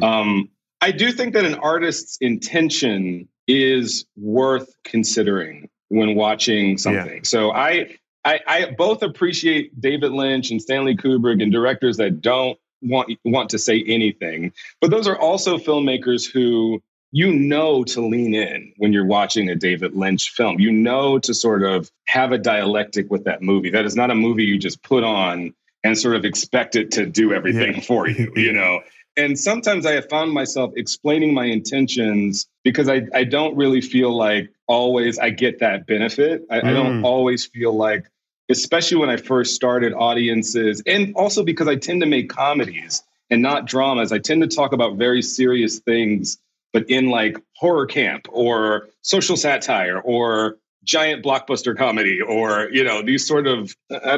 [SPEAKER 4] I do think that an artist's intention is worth considering when watching something. Yeah. So I both appreciate David Lynch and Stanley Kubrick and directors that don't want to say anything, but those are also filmmakers who to lean in when you're watching a David Lynch film. To sort of have a dialectic with that movie. That is not a movie you just put on and sort of expect it to do everything for you, And sometimes I have found myself explaining my intentions because I don't really feel like always I get that benefit. I don't always feel like, especially when I first started audiences, and also because I tend to make comedies and not dramas. I tend to talk about very serious things, but in like horror camp or social satire or giant blockbuster comedy or, these sort of,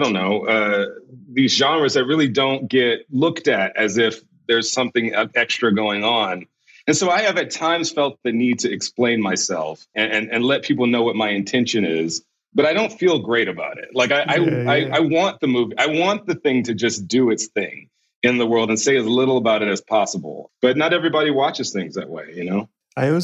[SPEAKER 4] these genres that really don't get looked at as if there's something extra going on. And so I have at times felt the need to explain myself and let people know what my intention is. but I don't feel great about it. Like I want the movie. I want the thing to just do its thing in the world and say as little about it as possible. But not everybody watches things that way, you know?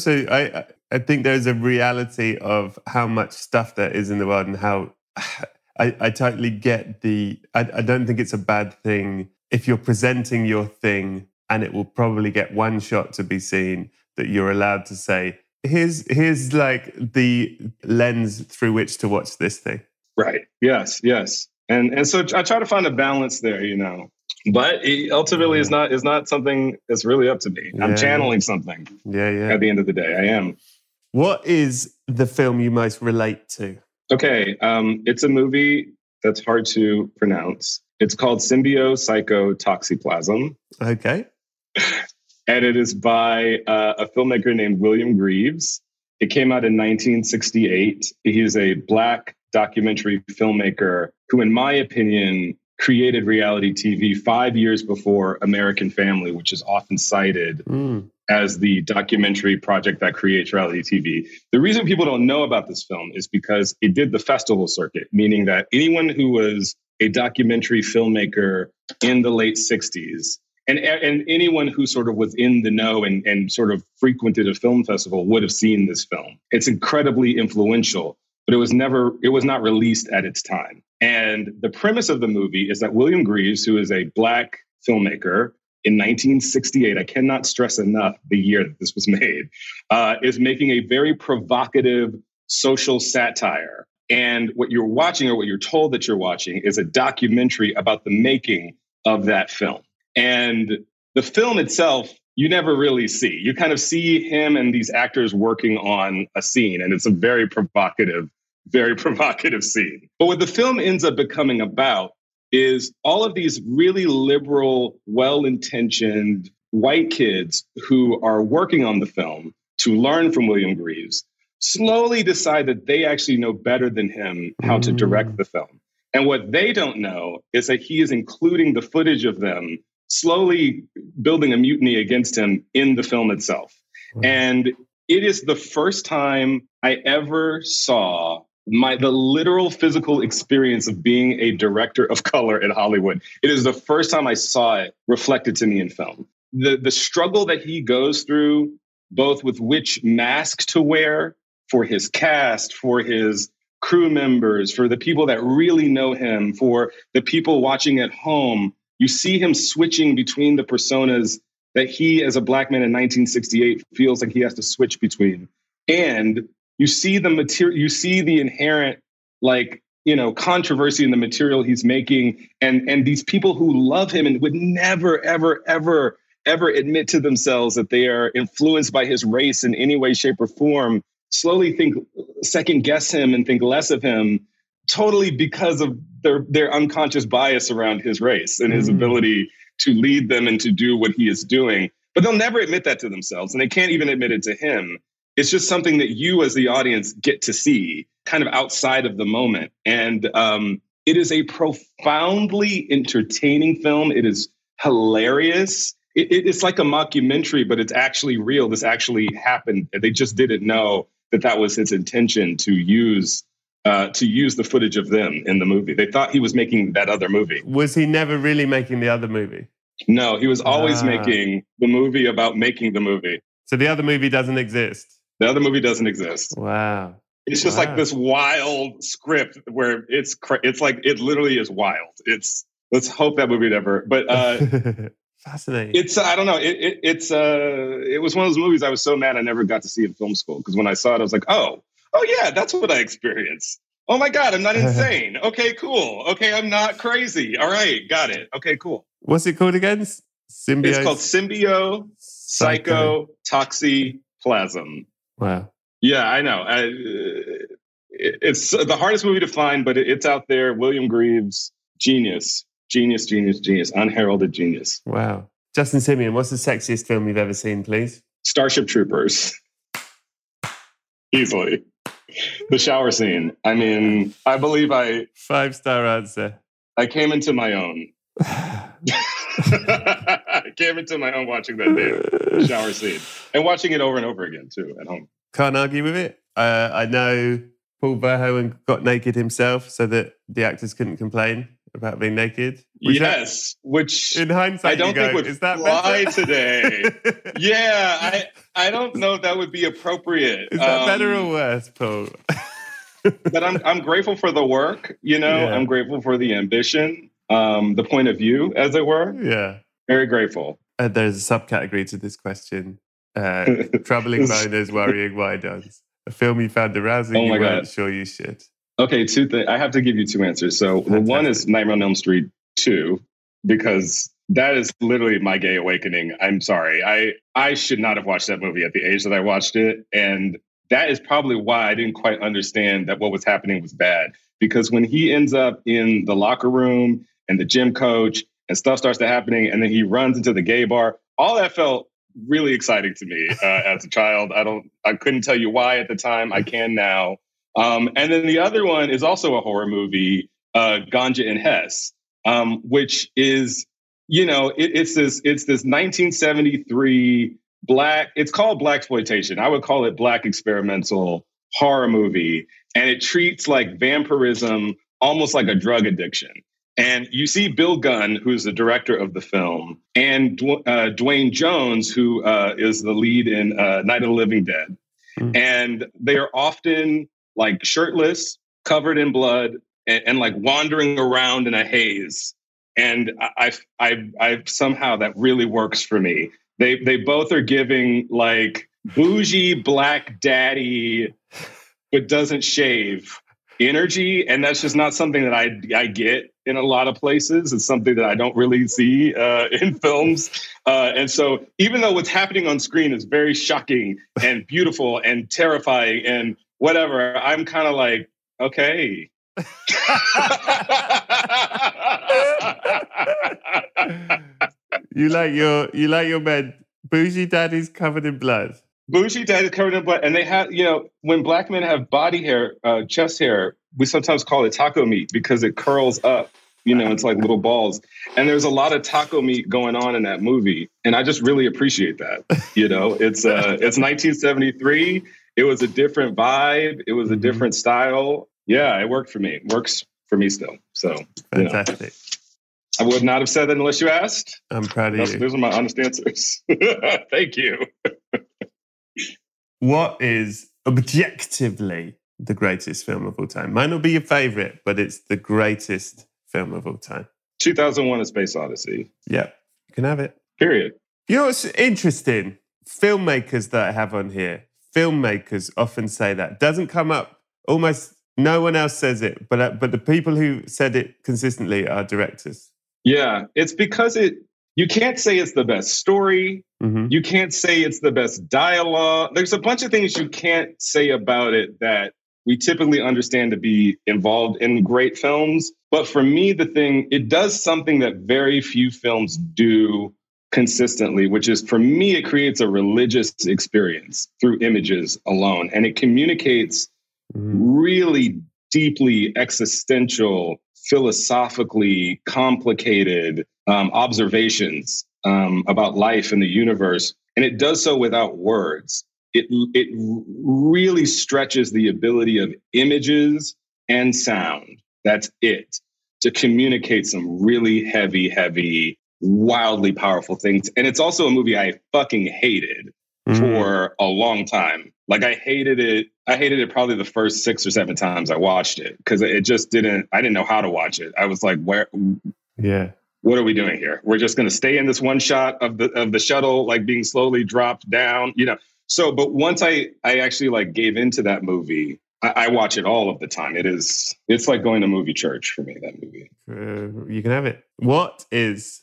[SPEAKER 2] I think there's a reality of how much stuff there is in the world and how I totally get I don't think it's a bad thing if you're presenting your thing and it will probably get one shot to be seen, that you're allowed to say, here's like the lens through which to watch this thing.
[SPEAKER 4] Right. Yes. And so I try to find a balance there, you know. But it ultimately is not something that's really up to me. I'm channeling something.
[SPEAKER 2] Yeah.
[SPEAKER 4] At the end of the day, I am.
[SPEAKER 2] What is the film you most relate to?
[SPEAKER 4] Okay, it's a movie that's hard to pronounce. It's called Symbiocytotoxoplasm.
[SPEAKER 2] Okay.
[SPEAKER 4] And it is by a filmmaker named William Greaves. It came out in 1968. He's a Black documentary filmmaker who, in my opinion, created reality TV 5 years before American Family, which is often cited as the documentary project that creates reality TV. The reason people don't know about this film is because it did the festival circuit, meaning that anyone who was a documentary filmmaker in the late 60s and anyone who sort of was in the know and sort of frequented a film festival would have seen this film. It's incredibly influential, but it was not released at its time. And the premise of the movie is that William Greaves, who is a Black filmmaker in 1968, I cannot stress enough the year that this was made, is making a very provocative social satire. And what you're watching, or what you're told that you're watching, is a documentary about the making of that film. And the film itself, you never really see. You kind of see him and these actors working on a scene, and it's a very provocative scene. But what the film ends up becoming about is all of these really liberal, well-intentioned white kids who are working on the film to learn from William Greaves slowly decide that they actually know better than him how to direct the film. And what they don't know is that he is including the footage of them slowly building a mutiny against him in the film itself. And it is the first time I ever saw the literal physical experience of being a director of color in Hollywood. It is the first time I saw it reflected to me in film. The struggle that he goes through, both with which mask to wear for his cast, for his crew members, for the people that really know him, for the people watching at home. You see him switching between the personas that he, as a Black man in 1968, feels like he has to switch between. And you see the material, you see the inherent, controversy in the material he's making. And these people who love him and would never, ever, ever, ever admit to themselves that they are influenced by his race in any way, shape, or form, slowly second guess him and think less of him, totally because of their unconscious bias around his race and his ability to lead them and to do what he is doing. But they'll never admit that to themselves, and they can't even admit it to him. It's just something that you as the audience get to see kind of outside of the moment. And it is a profoundly entertaining film. It is hilarious. It's like a mockumentary, but it's actually real. This actually happened. They just didn't know that was his intention, to use the footage of them in the movie. They thought he was making that other movie.
[SPEAKER 2] Was he never really making the other movie?
[SPEAKER 4] No, he was always making the movie about making the movie.
[SPEAKER 2] So the other movie doesn't exist?
[SPEAKER 4] The other movie doesn't exist.
[SPEAKER 2] Wow.
[SPEAKER 4] It's just like this wild script where it's like, it literally is wild. Let's hope that movie never, but
[SPEAKER 2] fascinating.
[SPEAKER 4] It's, I don't know. It was one of those movies I was so mad I never got to see in film school. Because when I saw it, I was like, oh yeah, that's what I experienced. Oh my God, I'm not insane. Okay, cool. Okay, I'm not crazy. All right, got it. Okay, cool.
[SPEAKER 2] What's it called again?
[SPEAKER 4] It's called Symbiocytotoxoplasm.
[SPEAKER 2] Wow.
[SPEAKER 4] Yeah, I know. It's the hardest movie to find, but it's out there. William Greaves, genius, unheralded genius.
[SPEAKER 2] Wow. Justin Simien, what's the sexiest film you've ever seen, please?
[SPEAKER 4] Starship Troopers. Easily. The shower scene. I mean, I believe
[SPEAKER 2] 5-star answer.
[SPEAKER 4] I came into my own. I came into my own watching that damn shower scene. And watching it over and over again, too, at home.
[SPEAKER 2] Can't argue with it. I know Paul Verhoeven got naked himself so that the actors couldn't complain about being naked?
[SPEAKER 4] Which
[SPEAKER 2] in hindsight,
[SPEAKER 4] I don't think would fly today. Yeah, I don't know if that would be appropriate.
[SPEAKER 2] Is that better or worse, Paul?
[SPEAKER 4] But I'm grateful for the work, I'm grateful for the ambition, the point of view, as it were.
[SPEAKER 2] Yeah.
[SPEAKER 4] Very grateful.
[SPEAKER 2] There's a subcategory to this question. Troubling boners, worrying why-dons. A film you found arousing, you weren't sure you should.
[SPEAKER 4] Okay, two things. I have to give you two answers. So one is Nightmare on Elm Street 2, because that is literally my gay awakening. I'm sorry. I should not have watched that movie at the age that I watched it. And that is probably why I didn't quite understand that what was happening was bad. Because when he ends up in the locker room and the gym coach and stuff starts to happening, and then he runs into the gay bar, all that felt really exciting to me as a child. I couldn't tell you why at the time. I can now. And then the other one is also a horror movie, Ganja and Hess, which is, it's this 1973 it's called blaxploitation. I would call it black experimental horror movie. And it treats like vampirism almost like a drug addiction. And you see Bill Gunn, who's the director of the film, and Dwayne Jones, who is the lead in Night of the Living Dead. Mm. And they are often like shirtless, covered in blood, and like wandering around in a haze. And I somehow that really works for me. They both are giving like bougie black daddy, but doesn't shave energy. And that's just not something that I get in a lot of places. It's something that I don't really see in films. And so even though what's happening on screen is very shocking and beautiful and terrifying and whatever, I'm kind of like, okay.
[SPEAKER 2] You like your men bougie daddies covered in blood.
[SPEAKER 4] Bougie daddies covered in blood. And they have, when black men have body hair, chest hair, we sometimes call it taco meat because it curls up, it's like little balls. And there's a lot of taco meat going on in that movie. And I just really appreciate that. It's 1973. It was a different vibe. It was a different style. Yeah, it worked for me. It works for me still. So
[SPEAKER 2] fantastic.
[SPEAKER 4] I would not have said that unless you asked.
[SPEAKER 2] I'm proud of you.
[SPEAKER 4] Those are my honest answers. Thank you.
[SPEAKER 2] What is objectively the greatest film of all time? Might not be your favorite, but it's the greatest film of all time.
[SPEAKER 4] 2001: A Space Odyssey.
[SPEAKER 2] Yeah, you can have it.
[SPEAKER 4] Period.
[SPEAKER 2] What's interesting? Filmmakers that I have on here, filmmakers often say that. Doesn't come up, almost no one else says it, but the people who said it consistently are directors.
[SPEAKER 4] Yeah, it's because you can't say it's the best story. Mm-hmm. You can't say it's the best dialogue. There's a bunch of things you can't say about it that we typically understand to be involved in great films. But for me, it does something that very few films do consistently, which is, for me, it creates a religious experience through images alone. And it communicates really deeply existential, philosophically complicated observations about life and the universe. And it does so without words. It really stretches the ability of images and sound. That's it. To communicate some really heavy, wildly powerful things. And it's also a movie I fucking hated for a long time. Like I hated it probably the first 6 or 7 times I watched it because I didn't know how to watch it. I was like, what are we doing here? We're just going to stay in this one shot of the shuttle, like being slowly dropped down, So, but once I actually like gave into that movie, I watch it all of the time. It's like going to movie church for me, that movie.
[SPEAKER 2] You can have it. What is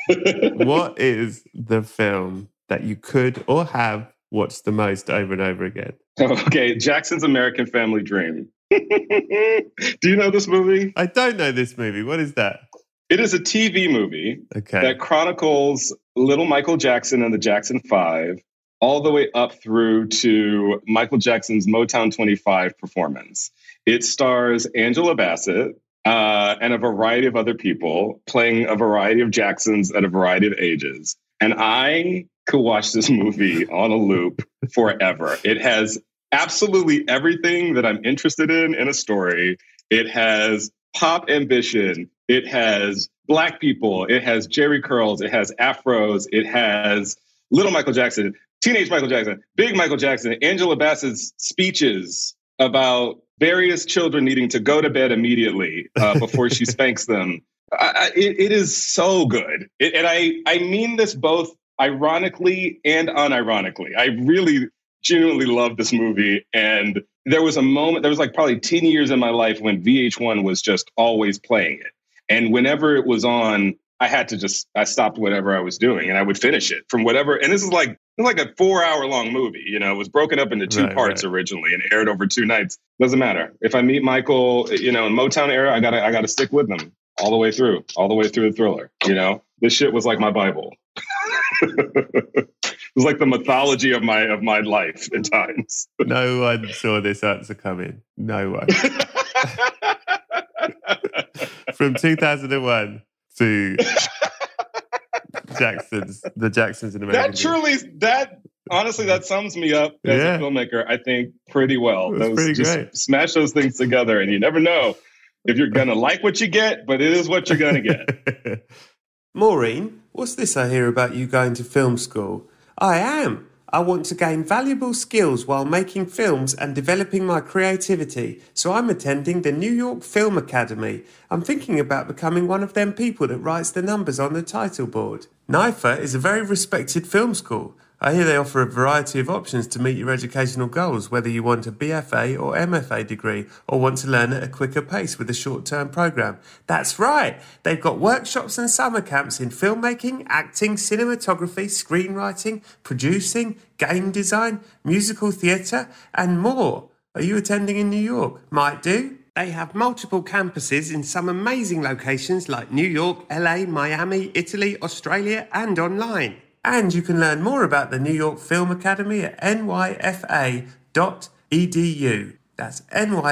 [SPEAKER 2] the film that you could or have watched the most over and over again?
[SPEAKER 4] Okay, Jackson's American Family Dream. Do you know this movie?
[SPEAKER 2] I don't know this movie. What is that?
[SPEAKER 4] It is a TV movie that chronicles little Michael Jackson and the Jackson 5 all the way up through to Michael Jackson's Motown 25 performance. It stars Angela Bassett and a variety of other people playing a variety of Jacksons at a variety of ages. And I could watch this movie on a loop forever. It has absolutely everything that I'm interested in a story. It has pop ambition. It has Black people. It has Jerry curls. It has afros. It has little Michael Jackson, teenage Michael Jackson, big Michael Jackson, Angela Bassett's speeches about various children needing to go to bed immediately before she spanks them. It is so good. And I mean this both ironically and unironically. I really genuinely love this movie. And there was like probably 10 years in my life when VH1 was just always playing it. And whenever it was on, I stopped whatever I was doing and I would finish it from whatever. And this is like a 4-hour long movie. You know, it was broken up into two parts originally and aired over 2 nights. Doesn't matter. If I meet Michael, in Motown era, I gotta stick with them all the way through the Thriller. This shit was like my Bible. It was like the mythology of my life at times.
[SPEAKER 2] No one saw this answer coming. No one. From 2001 to the Jacksons in America. Honestly, that sums me up as a filmmaker, I think, pretty well. Great. Smash those things together and you never know if you're going to like what you get, but it is what you're going to get. Maureen, what's this I hear about you going to film school? I am. I want to gain valuable skills while making films and developing my creativity, so I'm attending the New York Film Academy. I'm thinking about becoming one of them people that writes the numbers on the title board. NYFA is a very respected film school. I hear they offer a variety of options to meet your educational goals, whether you want a BFA or MFA degree or want to learn at a quicker pace with a short-term program. That's right! They've got workshops and summer camps in filmmaking, acting, cinematography, screenwriting, producing, game design, musical theatre, and more. Are you attending in New York? Might do. They have multiple campuses in some amazing locations like New York, LA, Miami, Italy, Australia, and online. And you can learn more about the New York Film Academy at nyfa.edu. That's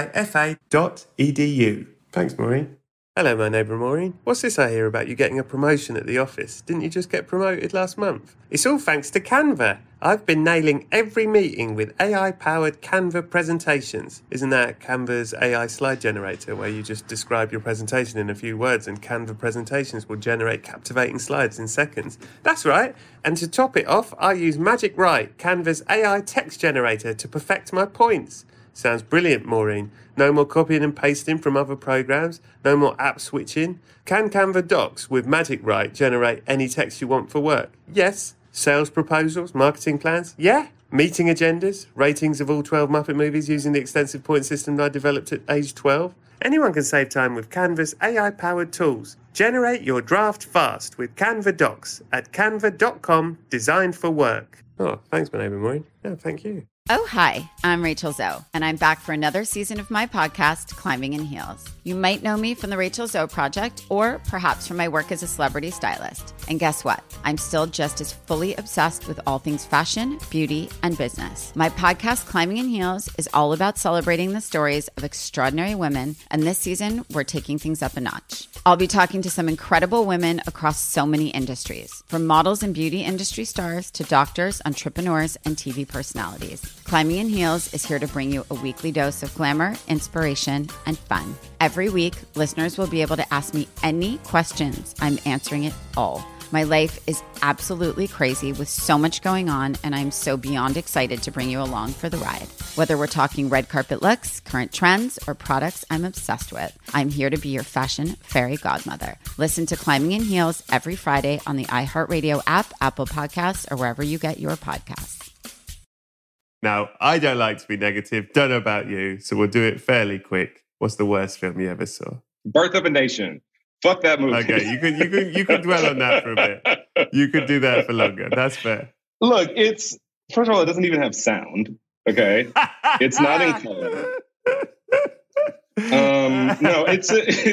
[SPEAKER 2] nyfa.edu. Thanks, Maureen. Hello, my neighbour Maureen. What's this I hear about you getting a promotion at the office? Didn't you just get promoted last month? It's all thanks to Canva. I've been nailing every meeting with AI-powered Canva presentations. Isn't that Canva's AI slide generator, where you just describe your presentation in a few words and Canva presentations will generate captivating slides in seconds? That's right. And to top it off, I use Magic Write, Canva's AI text generator, to perfect my points. Sounds brilliant, Maureen. No more copying and pasting from other programs. No more app switching. Can Canva Docs with Magic Write generate any text you want for work? Yes. Sales proposals, marketing plans? Yeah. Meeting agendas, ratings of all 12 Muppet movies using the extensive point system I developed at age 12? Anyone can save time with Canva's AI-powered tools. Generate your draft fast with Canva Docs at canva.com, designed for work. Oh, thanks, my neighbour Maureen. Yeah, thank you.
[SPEAKER 5] Oh, hi, I'm Rachel Zoe, and I'm back for another season of my podcast, Climbing in Heels. You might know me from the Rachel Zoe Project, or perhaps from my work as a celebrity stylist. And guess what? I'm still just as fully obsessed with all things fashion, beauty, and business. My podcast, Climbing in Heels, is all about celebrating the stories of extraordinary women, and this season, we're taking things up a notch. I'll be talking to some incredible women across so many industries, from models and beauty industry stars to doctors, entrepreneurs, and TV personalities. Climbing in Heels is here to bring you a weekly dose of glamour, inspiration, and fun. Every week, listeners will be able to ask me any questions. I'm answering it all. My life is absolutely crazy with so much going on, and I'm so beyond excited to bring you along for the ride. Whether we're talking red carpet looks, current trends, or products I'm obsessed with, I'm here to be your fashion fairy godmother. Listen to Climbing in Heels every Friday on the iHeartRadio app, Apple Podcasts, or wherever you get your podcasts.
[SPEAKER 2] Now, I don't like to be negative. Don't know about you, so we'll do it fairly quick. What's the worst film you ever saw?
[SPEAKER 4] Birth of a Nation. Fuck that movie.
[SPEAKER 2] Okay, you could dwell on that for a bit. You could do that for longer. That's fair.
[SPEAKER 4] Look, first of all, it doesn't even have sound. Okay, it's not in color. No, it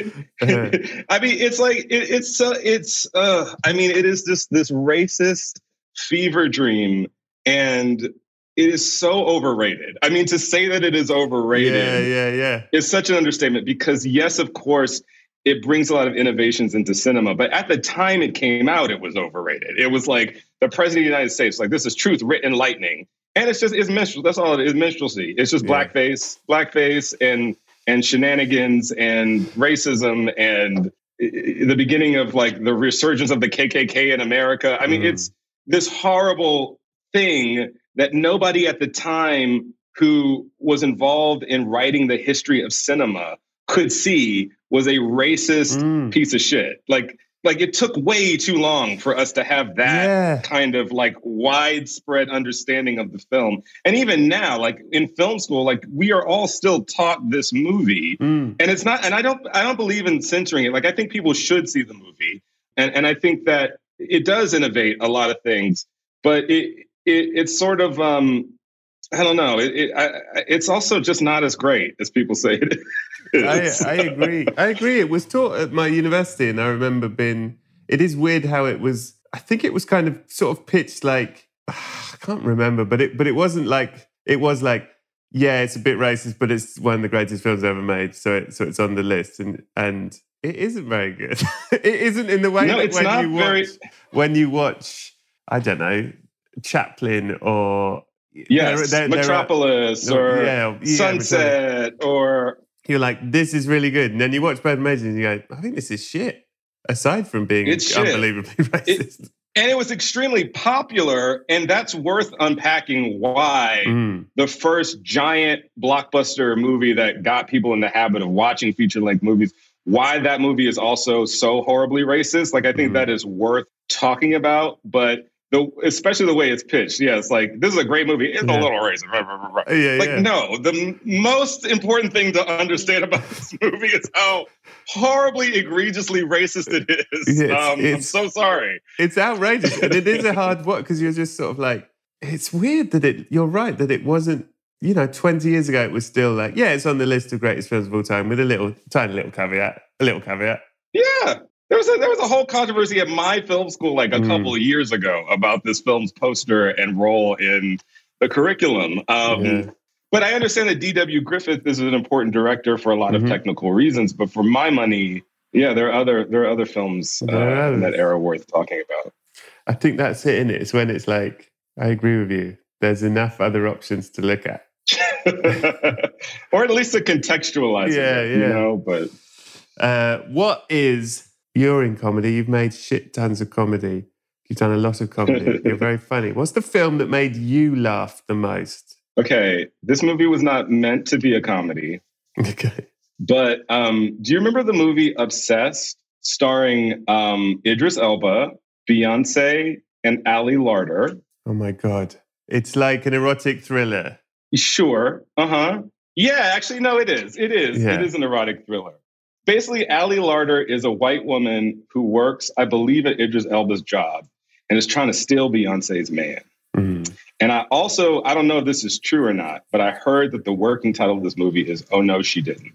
[SPEAKER 4] is just this racist fever dream, and it is so overrated. I mean, to say that it is overrated is such an understatement, because yes, of course, it brings a lot of innovations into cinema. But at the time it came out, it was overrated. It was like the president of the United States, like, this is truth written in lightning. And it's minstrel. That's all it is, minstrelsy. It's just blackface and shenanigans and racism and the beginning of like the resurgence of the KKK in America. I mean, it's this horrible thing that nobody at the time who was involved in writing the history of cinema could see was a racist piece of shit. Like it took way too long for us to have that kind of like widespread understanding of the film. And even now, like in film school, like we are all still taught this movie and it's not, and I don't believe in censoring it. Like I think people should see the movie. And I think that it does innovate a lot of things, but it's sort of, I don't know. It's also just not as great as people say it is.
[SPEAKER 2] I agree. It was taught at my university, and I remember it is weird how it was. I think it was kind of sort of pitched like, I can't remember, but it wasn't like, it was like, yeah, it's a bit racist, but it's one of the greatest films ever made. So it's on the list, and it isn't very good. It isn't in the way that when you watch, I don't know, Chaplin or
[SPEAKER 4] Metropolis or Sunset or...
[SPEAKER 2] You're like, this is really good. And then you watch Bad Major and you go, I think this is shit. Aside from being unbelievably racist.
[SPEAKER 4] And it was extremely popular. And that's worth unpacking why the first giant blockbuster movie that got people in the habit of watching feature-length movies, why that movie is also so horribly racist. Like, I think that is worth talking about. But especially the way it's pitched. Yeah, it's like, this is a great movie. It's a little racist. No, the most important thing to understand about this movie is how horribly, egregiously racist it is. I'm so sorry.
[SPEAKER 2] It's outrageous. And it is a hard watch because you're just sort of like, it's weird that you're right, that it wasn't, 20 years ago, it was still like, it's on the list of greatest films of all time with a tiny little caveat.
[SPEAKER 4] Yeah. There was a whole controversy at my film school like a couple of years ago about this film's poster and role in the curriculum. But I understand that D.W. Griffith is an important director for a lot of technical reasons. But for my money, there are other films in that era worth talking about.
[SPEAKER 2] I think that's it, isn't it? It's when it's like, I agree with you. There's enough other options to look at.
[SPEAKER 4] Or at least to contextualize it,
[SPEAKER 2] But what is... You're in comedy. You've made shit tons of comedy. You've done a lot of comedy. You're very funny. What's the film that made you laugh the most?
[SPEAKER 4] Okay, this movie was not meant to be a comedy.
[SPEAKER 2] Okay.
[SPEAKER 4] But do you remember the movie Obsessed, starring Idris Elba, Beyonce, and Ali Larter?
[SPEAKER 2] Oh my God. It's like an erotic thriller.
[SPEAKER 4] Sure. Yeah, actually, no, it is. It is. Yeah. It is an erotic thriller. Basically, Ali Larter is a white woman who works, I believe, at Idris Elba's job and is trying to steal Beyonce's man. And I don't know if this is true or not, but I heard that the working title of this movie is Oh No, She Didn't.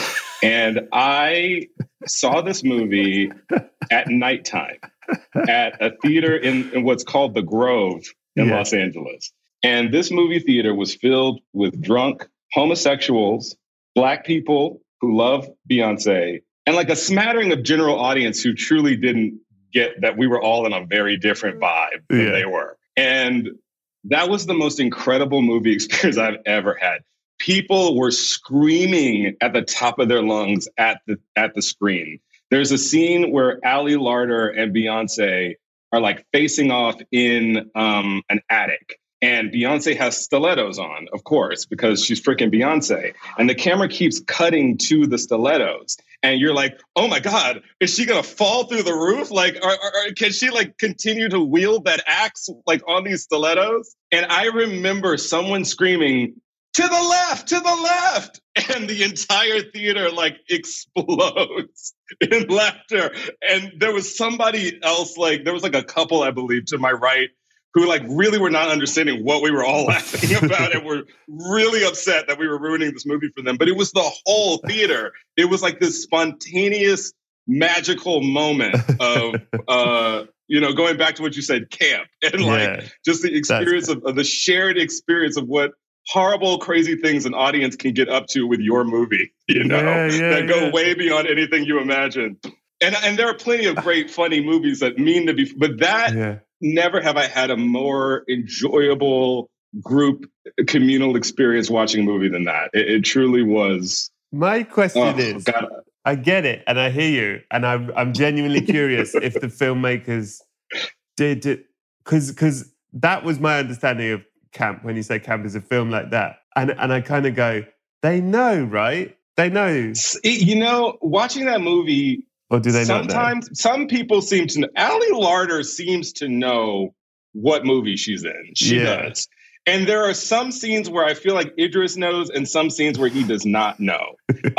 [SPEAKER 4] And I saw this movie at nighttime at a theater in what's called the Grove in Los Angeles. And this movie theater was filled with drunk homosexuals, Black people who love Beyonce, and like a smattering of general audience who truly didn't get that we were all in a very different vibe than they were. And that was the most incredible movie experience I've ever had. People were screaming at the top of their lungs at the screen. There's a scene where Ali Larter and Beyonce are like facing off in an attic. And Beyonce has stilettos on, of course, because she's freaking Beyonce. And the camera keeps cutting to the stilettos. And you're like, oh my God, is she going to fall through the roof? Like, or can she like continue to wield that axe like on these stilettos? And I remember someone screaming, to the left. And the entire theater like explodes in laughter. And there was somebody else, like there was like a couple, I believe, to my right, who like really were not understanding what we were all laughing about and were really upset that we were ruining this movie for them. But it was the whole theater. It was like this spontaneous, magical moment of, going back to what you said, camp. And like just the experience of the shared experience of what horrible, crazy things an audience can get up to with your movie, that go way beyond anything you imagine. And there are plenty of great, funny movies that mean to be, but that... never have I had a more enjoyable, group communal experience watching a movie than that. It truly was.
[SPEAKER 2] My question is,
[SPEAKER 4] God.
[SPEAKER 2] I get it and I hear you, and I'm genuinely curious if the filmmakers did it, because that was my understanding of camp. When you say camp is a film like that, and I kind of go, they know, right? They know.
[SPEAKER 4] You know, watching that movie,
[SPEAKER 2] or do they not know?
[SPEAKER 4] Sometimes some people seem to know. Ali Larter seems to know what movie she's in. She does. And there are some scenes where I feel like Idris knows and some scenes where he does not know.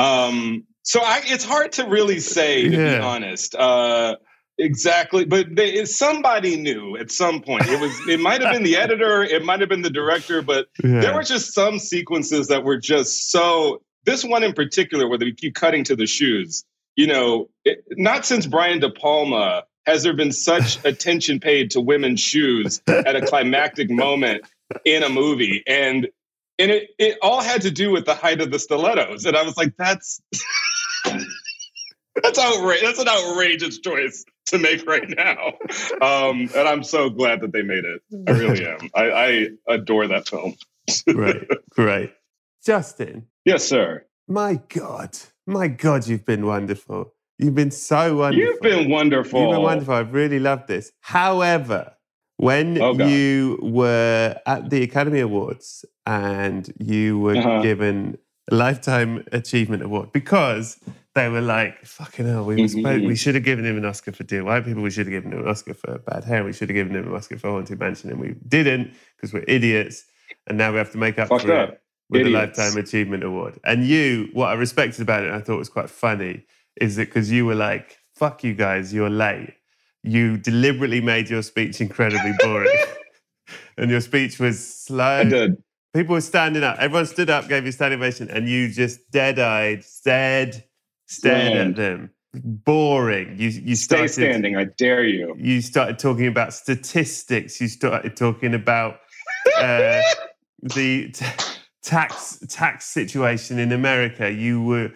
[SPEAKER 4] So it's hard to really say, to be honest. Exactly. But somebody knew at some point. It might have been the editor. It might have been the director. But there were just some sequences that were just so... This one in particular, where they keep cutting to the shoes, you know, not since Brian De Palma has there been such attention paid to women's shoes at a climactic moment in a movie. And it all had to do with the height of the stilettos. And I was like, that's outrageous. That's an outrageous choice to make right now. And I'm so glad that they made it. I really am. I adore that film.
[SPEAKER 2] Great. Justin.
[SPEAKER 4] Yes, sir.
[SPEAKER 2] My God, you've been wonderful. You've been so wonderful.
[SPEAKER 4] You've been wonderful.
[SPEAKER 2] I've really loved this. However, when you were at the Academy Awards and you were given a Lifetime Achievement Award, because they were like, fucking hell, we should have given him an Oscar for Dear White People. We should have given him an Oscar for Bad Hair. We should have given him an Oscar for Haunted Mansion. And we didn't because we're idiots. And now we have to make up for it with the Lifetime Achievement Award. And what I respected about it, and I thought was quite funny, is that because you were like, fuck you guys, you're late. You deliberately made your speech incredibly boring. And your speech was slow.
[SPEAKER 4] I did.
[SPEAKER 2] People were standing up. Everyone stood up, gave you a standing ovation, and you just dead-eyed, stared at them. Boring. You started,
[SPEAKER 4] stay standing, I dare you.
[SPEAKER 2] You started talking about statistics. You started talking about the tax situation in America. You were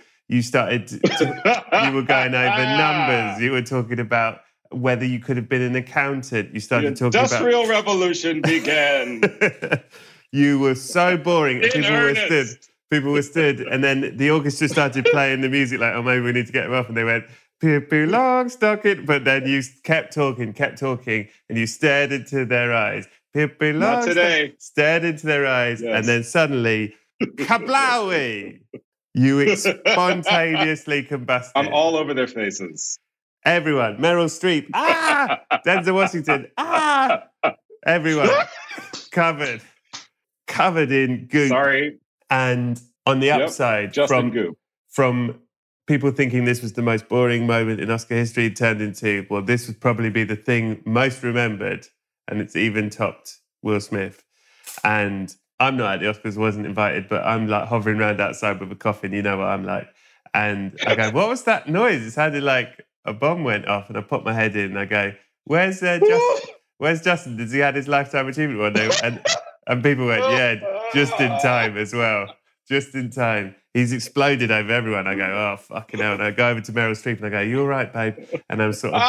[SPEAKER 2] going over numbers. You were talking about whether you could have been an accountant. You started talking about...
[SPEAKER 4] The Industrial Revolution began.
[SPEAKER 2] You were so boring. People were stood. And then the orchestra started playing the music like, oh, maybe we need to get them off. And they went, Pippi Longstocking. But then you kept talking, and you stared into their eyes. Pippi
[SPEAKER 4] Not today.
[SPEAKER 2] Stared into their eyes. Yes. And then suddenly, kablowie! You spontaneously combusted.
[SPEAKER 4] I'm all over their faces.
[SPEAKER 2] Everyone. Meryl Streep. Denzel Washington. Everyone. Covered in goop.
[SPEAKER 4] Sorry.
[SPEAKER 2] And on the upside, from people thinking this was the most boring moment in Oscar history, it turned into, well, this would probably be the thing most remembered. And it's even topped Will Smith. And I'm not at the Oscars, wasn't invited, but I'm like hovering around outside with a coffin. You know what I'm like. And I go, what was that noise? It sounded like a bomb went off. And I put my head in and I go, where's Justin? Does he have his Lifetime Achievement one day? And people went, yeah, just in time as well. Just in time. He's exploded over everyone. I go, oh, fucking hell. And I go over to Meryl Streep and I go, you all right, babe? And I'm sort of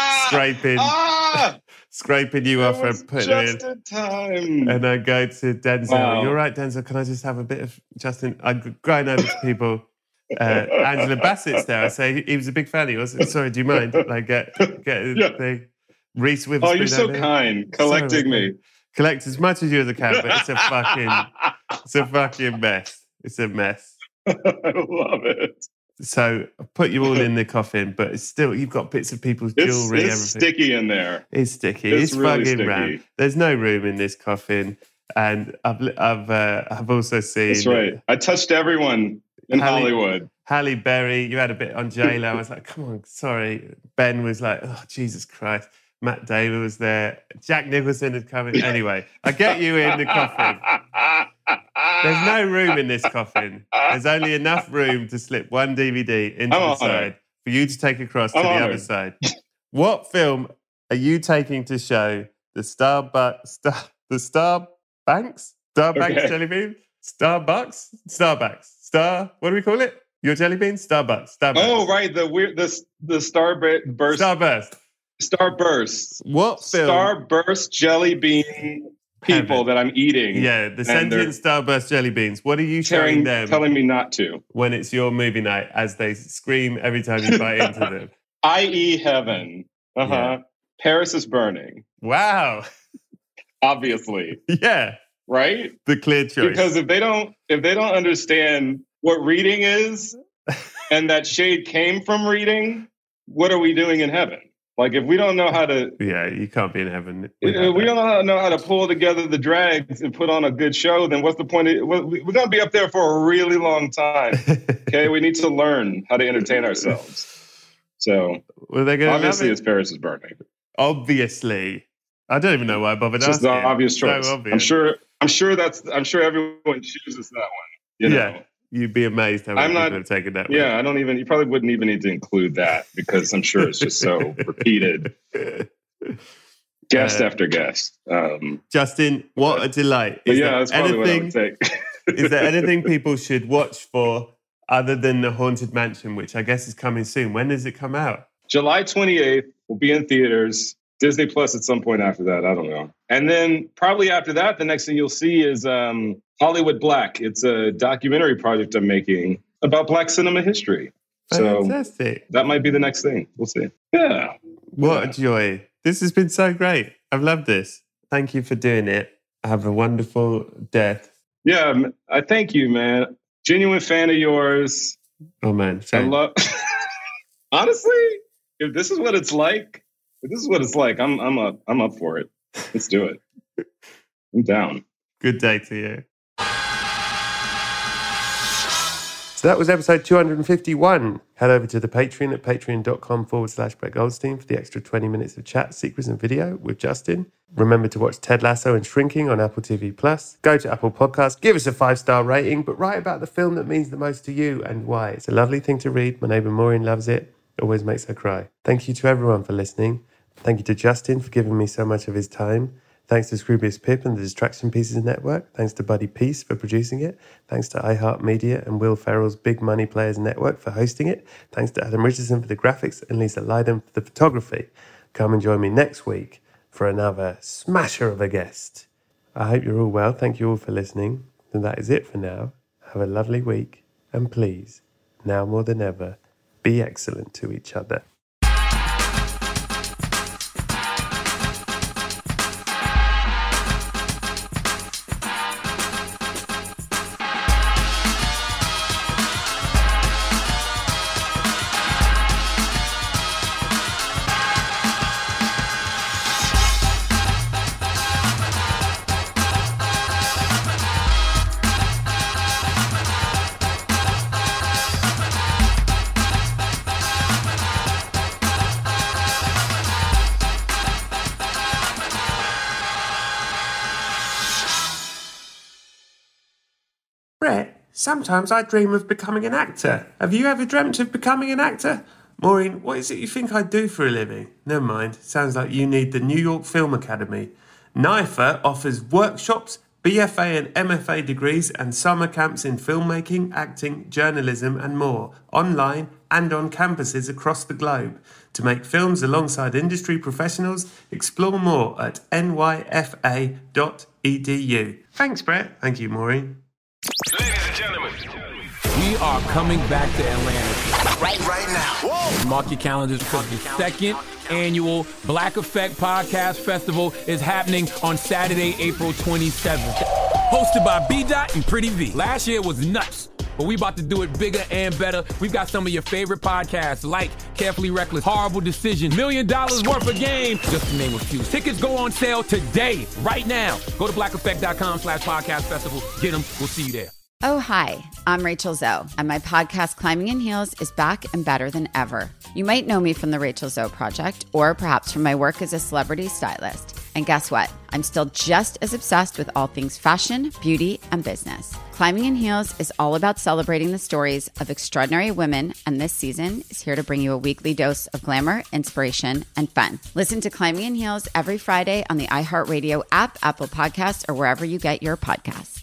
[SPEAKER 2] scraping you off and putting it in. Time. And I go to Denzel. Wow. You all right, Denzel? Can I just have a bit of Justin? I'm going over to people. Angela Bassett's there. I say, he was a big fan. He was. Sorry, do you mind? Like, get the Reese Witherspoon.
[SPEAKER 4] Oh, you're so kind. Collecting me.
[SPEAKER 2] Collect as much as you as I can, but it's a fucking mess. It's a mess.
[SPEAKER 4] I love it.
[SPEAKER 2] So I put you all in the coffin, but it's still, you've got bits of people's jewelry.
[SPEAKER 4] It's sticky in there.
[SPEAKER 2] It's sticky. It's really fucking sticky. Round. There's no room in this coffin, and I've also seen.
[SPEAKER 4] That's right. I touched everyone in Hollywood.
[SPEAKER 2] Halle Berry, you had a bit on J-Lo. I was like, come on, sorry. Ben was like, oh Jesus Christ. Matt Damon was there. Jack Nicholson had come in. Anyway, I get you in the coffin. There's no room in this coffin. There's only enough room to slip one DVD into the side for you to take across to the other side. What film are you taking to show the Starbucks jelly bean? Starbucks? What do we call it? Your jelly bean? Starbucks.
[SPEAKER 4] Oh, right. The Starburst. Starburst.
[SPEAKER 2] What film?
[SPEAKER 4] Starburst jelly bean people that I'm eating.
[SPEAKER 2] Yeah, the sentient Starburst jelly beans. What are you showing them?
[SPEAKER 4] Telling me not to.
[SPEAKER 2] When it's your movie night, as they scream every time you bite into them.
[SPEAKER 4] I.e. heaven.
[SPEAKER 2] Yeah.
[SPEAKER 4] Paris is burning.
[SPEAKER 2] Wow.
[SPEAKER 4] Obviously.
[SPEAKER 2] Yeah.
[SPEAKER 4] Right?
[SPEAKER 2] The clear choice.
[SPEAKER 4] Because if they don't understand what reading is and that shade came from reading, what are we doing in heaven? Like, if we don't know how to...
[SPEAKER 2] Yeah, you can't be in heaven.
[SPEAKER 4] We don't know how to pull together the drags and put on a good show, then what's the point? We're going to be up there for a really long time. Okay? We need to learn how to entertain ourselves. So, obviously, it's Paris is burning.
[SPEAKER 2] Obviously. I don't even know why I bothered asking.
[SPEAKER 4] It's just the obvious choice.
[SPEAKER 2] So obvious.
[SPEAKER 4] I'm sure everyone chooses that one. You know? Yeah.
[SPEAKER 2] You'd be amazed how many people have taken that.
[SPEAKER 4] Yeah, you probably wouldn't even need to include that because I'm sure it's just so repeated. Guest after guest.
[SPEAKER 2] Justin, what a delight.
[SPEAKER 4] That's probably what I would take.
[SPEAKER 2] Is there anything people should watch for other than The Haunted Mansion, which I guess is coming soon? When does it come out?
[SPEAKER 4] July 28th will be in theaters. Disney Plus at some point after that. I don't know. And then probably after that, the next thing you'll see is Hollywood Black. It's a documentary project I'm making about Black cinema history.
[SPEAKER 2] Fantastic.
[SPEAKER 4] So that might be the next thing. We'll see. Yeah.
[SPEAKER 2] What a joy. This has been so great. I've loved this. Thank you for doing it. Have a wonderful death.
[SPEAKER 4] Yeah, I thank you, man. Genuine fan of yours.
[SPEAKER 2] Oh, man.
[SPEAKER 4] Honestly, if this is what it's like, I'm up for it. Let's do it. I'm down.
[SPEAKER 2] Good day to you. So that was episode 251. Head over to the Patreon at patreon.com/Brett Goldstein for the extra 20 minutes of chat, secrets and video with Justin. Remember to watch Ted Lasso and Shrinking on Apple TV+. Go to Apple Podcasts, give us a 5-star rating, but write about the film that means the most to you and why. It's a lovely thing to read. My neighbour Maureen loves it. Always makes her cry. Thank you to everyone for listening. Thank you to Justin for giving me so much of his time. Thanks to Scroobius Pip and the Distraction Pieces Network. Thanks to Buddy Peace for producing it. Thanks to iHeartMedia and Will Ferrell's Big Money Players Network for hosting it. Thanks to Adam Richardson for the graphics and Lisa Lydon for the photography. Come and join me next week for another smasher of a guest. I hope you're all well. Thank you all for listening. And that is it for now. Have a lovely week. And please, now more than ever, be excellent to each other. Sometimes I dream of becoming an actor. Have you ever dreamt of becoming an actor? Maureen, what is it you think I do for a living? Never mind. Sounds like you need the New York Film Academy. NYFA offers workshops, BFA and MFA degrees and summer camps in filmmaking, acting, journalism and more, online and on campuses across the globe. To make films alongside industry professionals, explore more at nyfa.edu. Thanks, Brett. Thank you, Maureen.
[SPEAKER 6] Ladies and gentlemen, we are coming back to Atlanta right now. Whoa. Mark your calendars because the second annual Black Effect Podcast Festival is happening on Saturday, April 27th. Hosted by B-Dot and Pretty V. Last year was nuts, but we about to do it bigger and better. We've got some of your favorite podcasts like Carefully Reckless, Horrible Decision, $1 Million Worth of Game, just to name a few. Tickets go on sale today, right now. Go to blackeffect.com/podcast festival. Get them. We'll see you there.
[SPEAKER 5] Oh, hi, I'm Rachel Zoe, and my podcast, Climbing in Heels, is back and better than ever. You might know me from the Rachel Zoe Project, or perhaps from my work as a celebrity stylist. And guess what? I'm still just as obsessed with all things fashion, beauty, and business. Climbing in Heels is all about celebrating the stories of extraordinary women, and this season is here to bring you a weekly dose of glamour, inspiration, and fun. Listen to Climbing in Heels every Friday on the iHeartRadio app, Apple Podcasts, or wherever you get your podcasts.